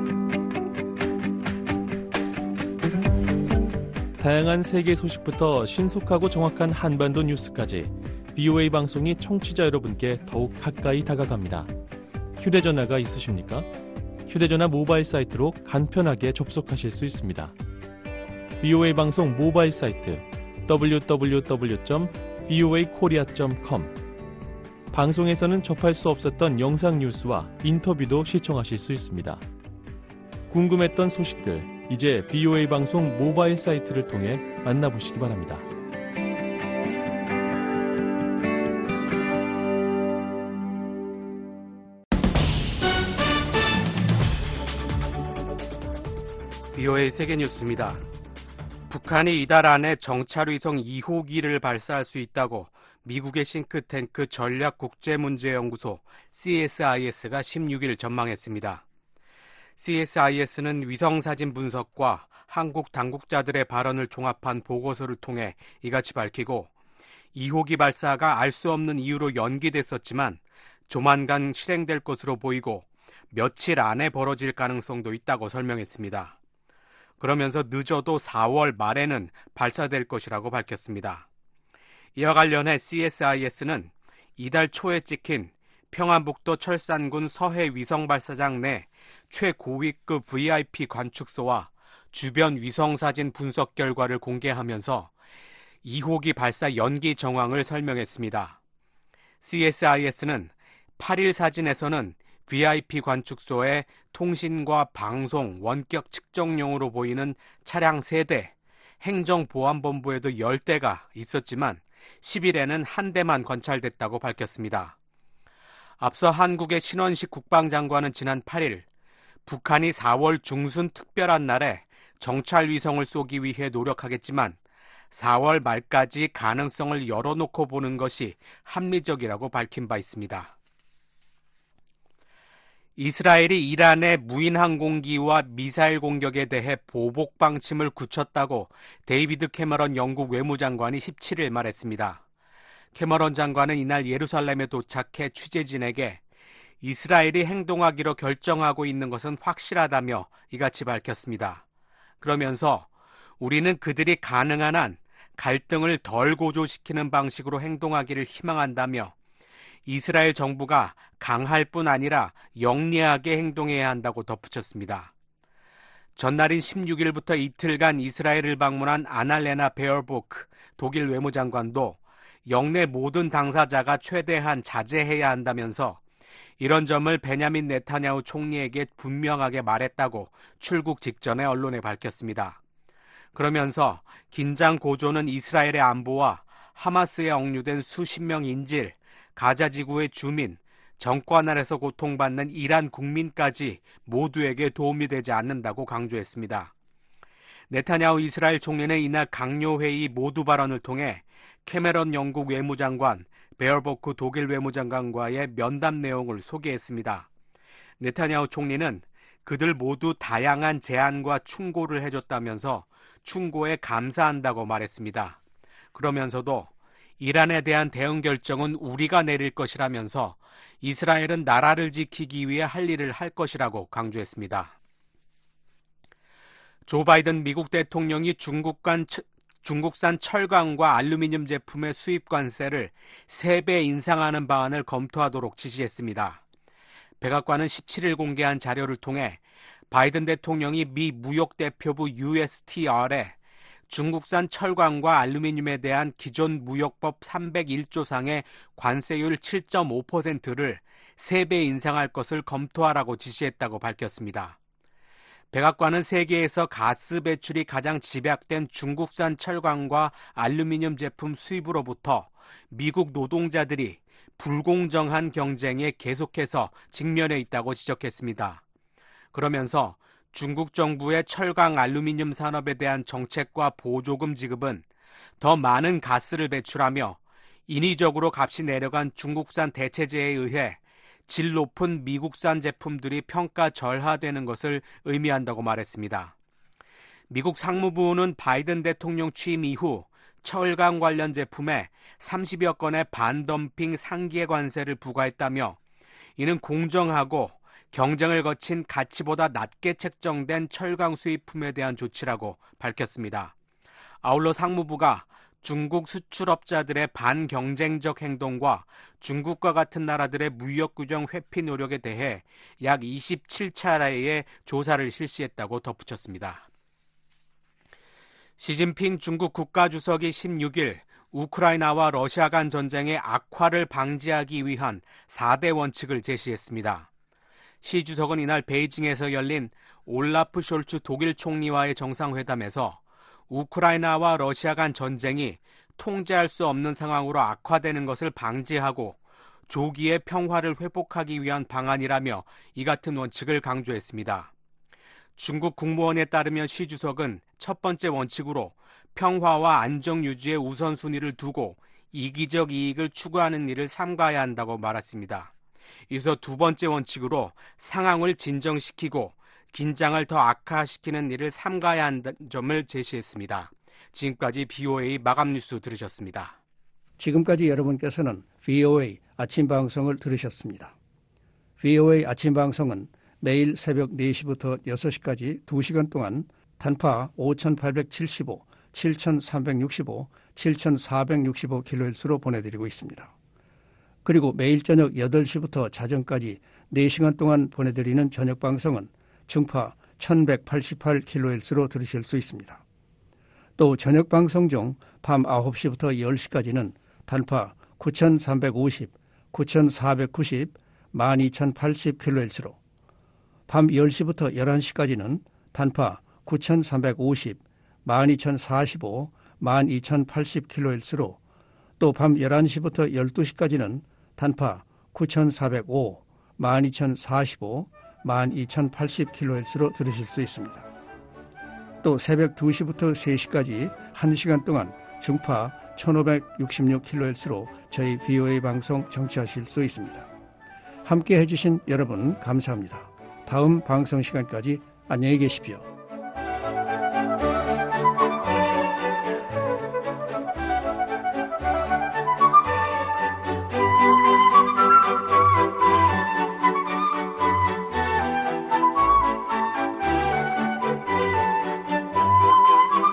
다양한 세계 소식부터 신속하고 정확한 한반도 뉴스까지 브이오에이 방송이 청취자 여러분께 더욱 가까이 다가갑니다. 휴대전화가 있으십니까? 휴대전화 모바일 사이트로 간편하게 접속하실 수 있습니다. 브이오에이 방송 모바일 사이트 더블유 더블유 더블유 점 브이오에이 코리아 점 컴 방송에서는 접할 수 없었던 영상 뉴스와 인터뷰도 시청하실 수 있습니다. 궁금했던 소식들 이제 브이오에이 방송 모바일 사이트를 통해 만나보시기 바랍니다.
브이오에이 세계뉴스입니다. 북한이 이달 안에 정찰위성 이 호기를 발사할 수 있다고 미국의 싱크탱크 전략국제문제연구소 씨에스아이에스가 십육일 전망했습니다. 씨에스아이에스는 위성사진 분석과 한국 당국자들의 발언을 종합한 보고서를 통해 이같이 밝히고 이 호기 발사가 알 수 없는 이유로 연기됐었지만 조만간 실행될 것으로 보이고 며칠 안에 벌어질 가능성도 있다고 설명했습니다. 그러면서 늦어도 사월 말에는 발사될 것이라고 밝혔습니다. 이와 관련해 씨에스아이에스는 이달 초에 찍힌 평안북도 철산군 서해 위성발사장 내 최고위급 브이아이피 관측소와 주변 위성사진 분석 결과를 공개하면서 이 호기 발사 연기 정황을 설명했습니다. 씨에스아이에스는 팔 일 사진에서는 브이아이피 관측소에 통신과 방송, 원격 측정용으로 보이는 차량 세 대, 행정보안본부에도 열 대가 있었지만 십 일에는 한 대만 관찰됐다고 밝혔습니다. 앞서 한국의 신원식 국방장관은 지난 팔 일 북한이 사월 중순 특별한 날에 정찰위성을 쏘기 위해 노력하겠지만 사월 말까지 가능성을 열어놓고 보는 것이 합리적이라고 밝힌 바 있습니다. 이스라엘이 이란의 무인 항공기와 미사일 공격에 대해 보복 방침을 굳혔다고 데이비드 캐머런 영국 외무장관이 십칠 일 말했습니다. 캐머런 장관은 이날 예루살렘에 도착해 취재진에게 이스라엘이 행동하기로 결정하고 있는 것은 확실하다며 이같이 밝혔습니다. 그러면서 우리는 그들이 가능한 한 갈등을 덜 고조시키는 방식으로 행동하기를 희망한다며 이스라엘 정부가 강할 뿐 아니라 영리하게 행동해야 한다고 덧붙였습니다. 전날인 십육 일부터 이틀간 이스라엘을 방문한 아날레나 베어보크 독일 외무장관도 영내 모든 당사자가 최대한 자제해야 한다면서 이런 점을 베냐민 네타냐후 총리에게 분명하게 말했다고 출국 직전에 언론에 밝혔습니다. 그러면서 긴장 고조는 이스라엘의 안보와 하마스에 억류된 수십 명 인질, 가자 지구의 주민, 정권 아래서 고통받는 이란 국민까지 모두에게 도움이 되지 않는다고 강조했습니다. 네타냐후 이스라엘 총리는 이날 강요회의 모두 발언을 통해 캐메런 영국 외무장관, 베어보크 독일 외무장관과의 면담 내용을 소개했습니다. 네타냐후 총리는 그들 모두 다양한 제안과 충고를 해줬다면서 충고에 감사한다고 말했습니다. 그러면서도 이란에 대한 대응 결정은 우리가 내릴 것이라면서 이스라엘은 나라를 지키기 위해 할 일을 할 것이라고 강조했습니다. 조 바이든 미국 대통령이 중국간, 중국산 철강과 알루미늄 제품의 수입 관세를 세 배 인상하는 방안을 검토하도록 지시했습니다. 백악관은 십칠 일 공개한 자료를 통해 바이든 대통령이 미 무역대표부 유에스티알에 중국산 철강과 알루미늄에 대한 기존 무역법 삼백일 조상의 관세율 칠 점 오 퍼센트를 세 배 인상할 것을 검토하라고 지시했다고 밝혔습니다. 백악관은 세계에서 가스 배출이 가장 집약된 중국산 철강과 알루미늄 제품 수입으로부터 미국 노동자들이 불공정한 경쟁에 계속해서 직면해 있다고 지적했습니다. 그러면서 중국 정부의 철강 알루미늄 산업에 대한 정책과 보조금 지급은 더 많은 가스를 배출하며 인위적으로 값이 내려간 중국산 대체재에 의해 질 높은 미국산 제품들이 평가 절하되는 것을 의미한다고 말했습니다. 미국 상무부는 바이든 대통령 취임 이후 철강 관련 제품에 삼십여 건의 반덤핑 상계 관세를 부과했다며 이는 공정하고 경쟁을 거친 가치보다 낮게 책정된 철강 수입품에 대한 조치라고 밝혔습니다. 아울러 상무부가 중국 수출업자들의 반경쟁적 행동과 중국과 같은 나라들의 무역 규정 회피 노력에 대해 약 이십칠 차례의 조사를 실시했다고 덧붙였습니다. 시진핑 중국 국가주석이 십육 일 우크라이나와 러시아 간 전쟁의 악화를 방지하기 위한 사 대 원칙을 제시했습니다. 시 주석은 이날 베이징에서 열린 올라프 숄츠 독일 총리와의 정상회담에서 우크라이나와 러시아 간 전쟁이 통제할 수 없는 상황으로 악화되는 것을 방지하고 조기에 평화를 회복하기 위한 방안이라며 이 같은 원칙을 강조했습니다. 중국 국무원에 따르면 시 주석은 첫 번째 원칙으로 평화와 안정 유지의 우선순위를 두고 이기적 이익을 추구하는 일을 삼가야 한다고 말했습니다. 이어서 두 번째 원칙으로 상황을 진정시키고 긴장을 더 악화시키는 일을 삼가야 한다는 점을 제시했습니다. 지금까지 비오에이 마감 뉴스 들으셨습니다.
지금까지 여러분께서는 비오에이 아침 방송을 들으셨습니다. 비오에이 아침 방송은 매일 새벽 네 시부터 여섯 시까지 두 시간 동안 단파 오천팔백칠십오, 칠천삼백육십오, 칠천사백육십오 킬로헤르츠로 보내드리고 있습니다. 그리고 매일 저녁 여덟 시부터 자정까지 네 시간 동안 보내드리는 저녁 방송은 중파 천백팔십팔 킬로헤르츠로 들으실 수 있습니다. 또 저녁 방송 중 밤 아홉 시부터 열 시까지는 단파 구천삼백오십, 구천사백구십, 만 이천팔십 킬로헤르츠로 밤 열 시부터 열한 시까지는 단파 구천삼백오십, 만 이천사십오, 만 이천팔십 킬로헤르츠로 또 밤 열한 시부터 열두 시까지는 단파 구천사백오, 만 이천사십오, 만 이천팔십 킬로헤르츠로 들으실 수 있습니다. 또 새벽 두 시부터 세 시까지 한 시간 동안 중파 천오백육십육 킬로헤르츠로 저희 비오에이 방송 청취하실 수 있습니다. 함께 해주신 여러분 감사합니다. 다음 방송 시간까지 안녕히 계십시오.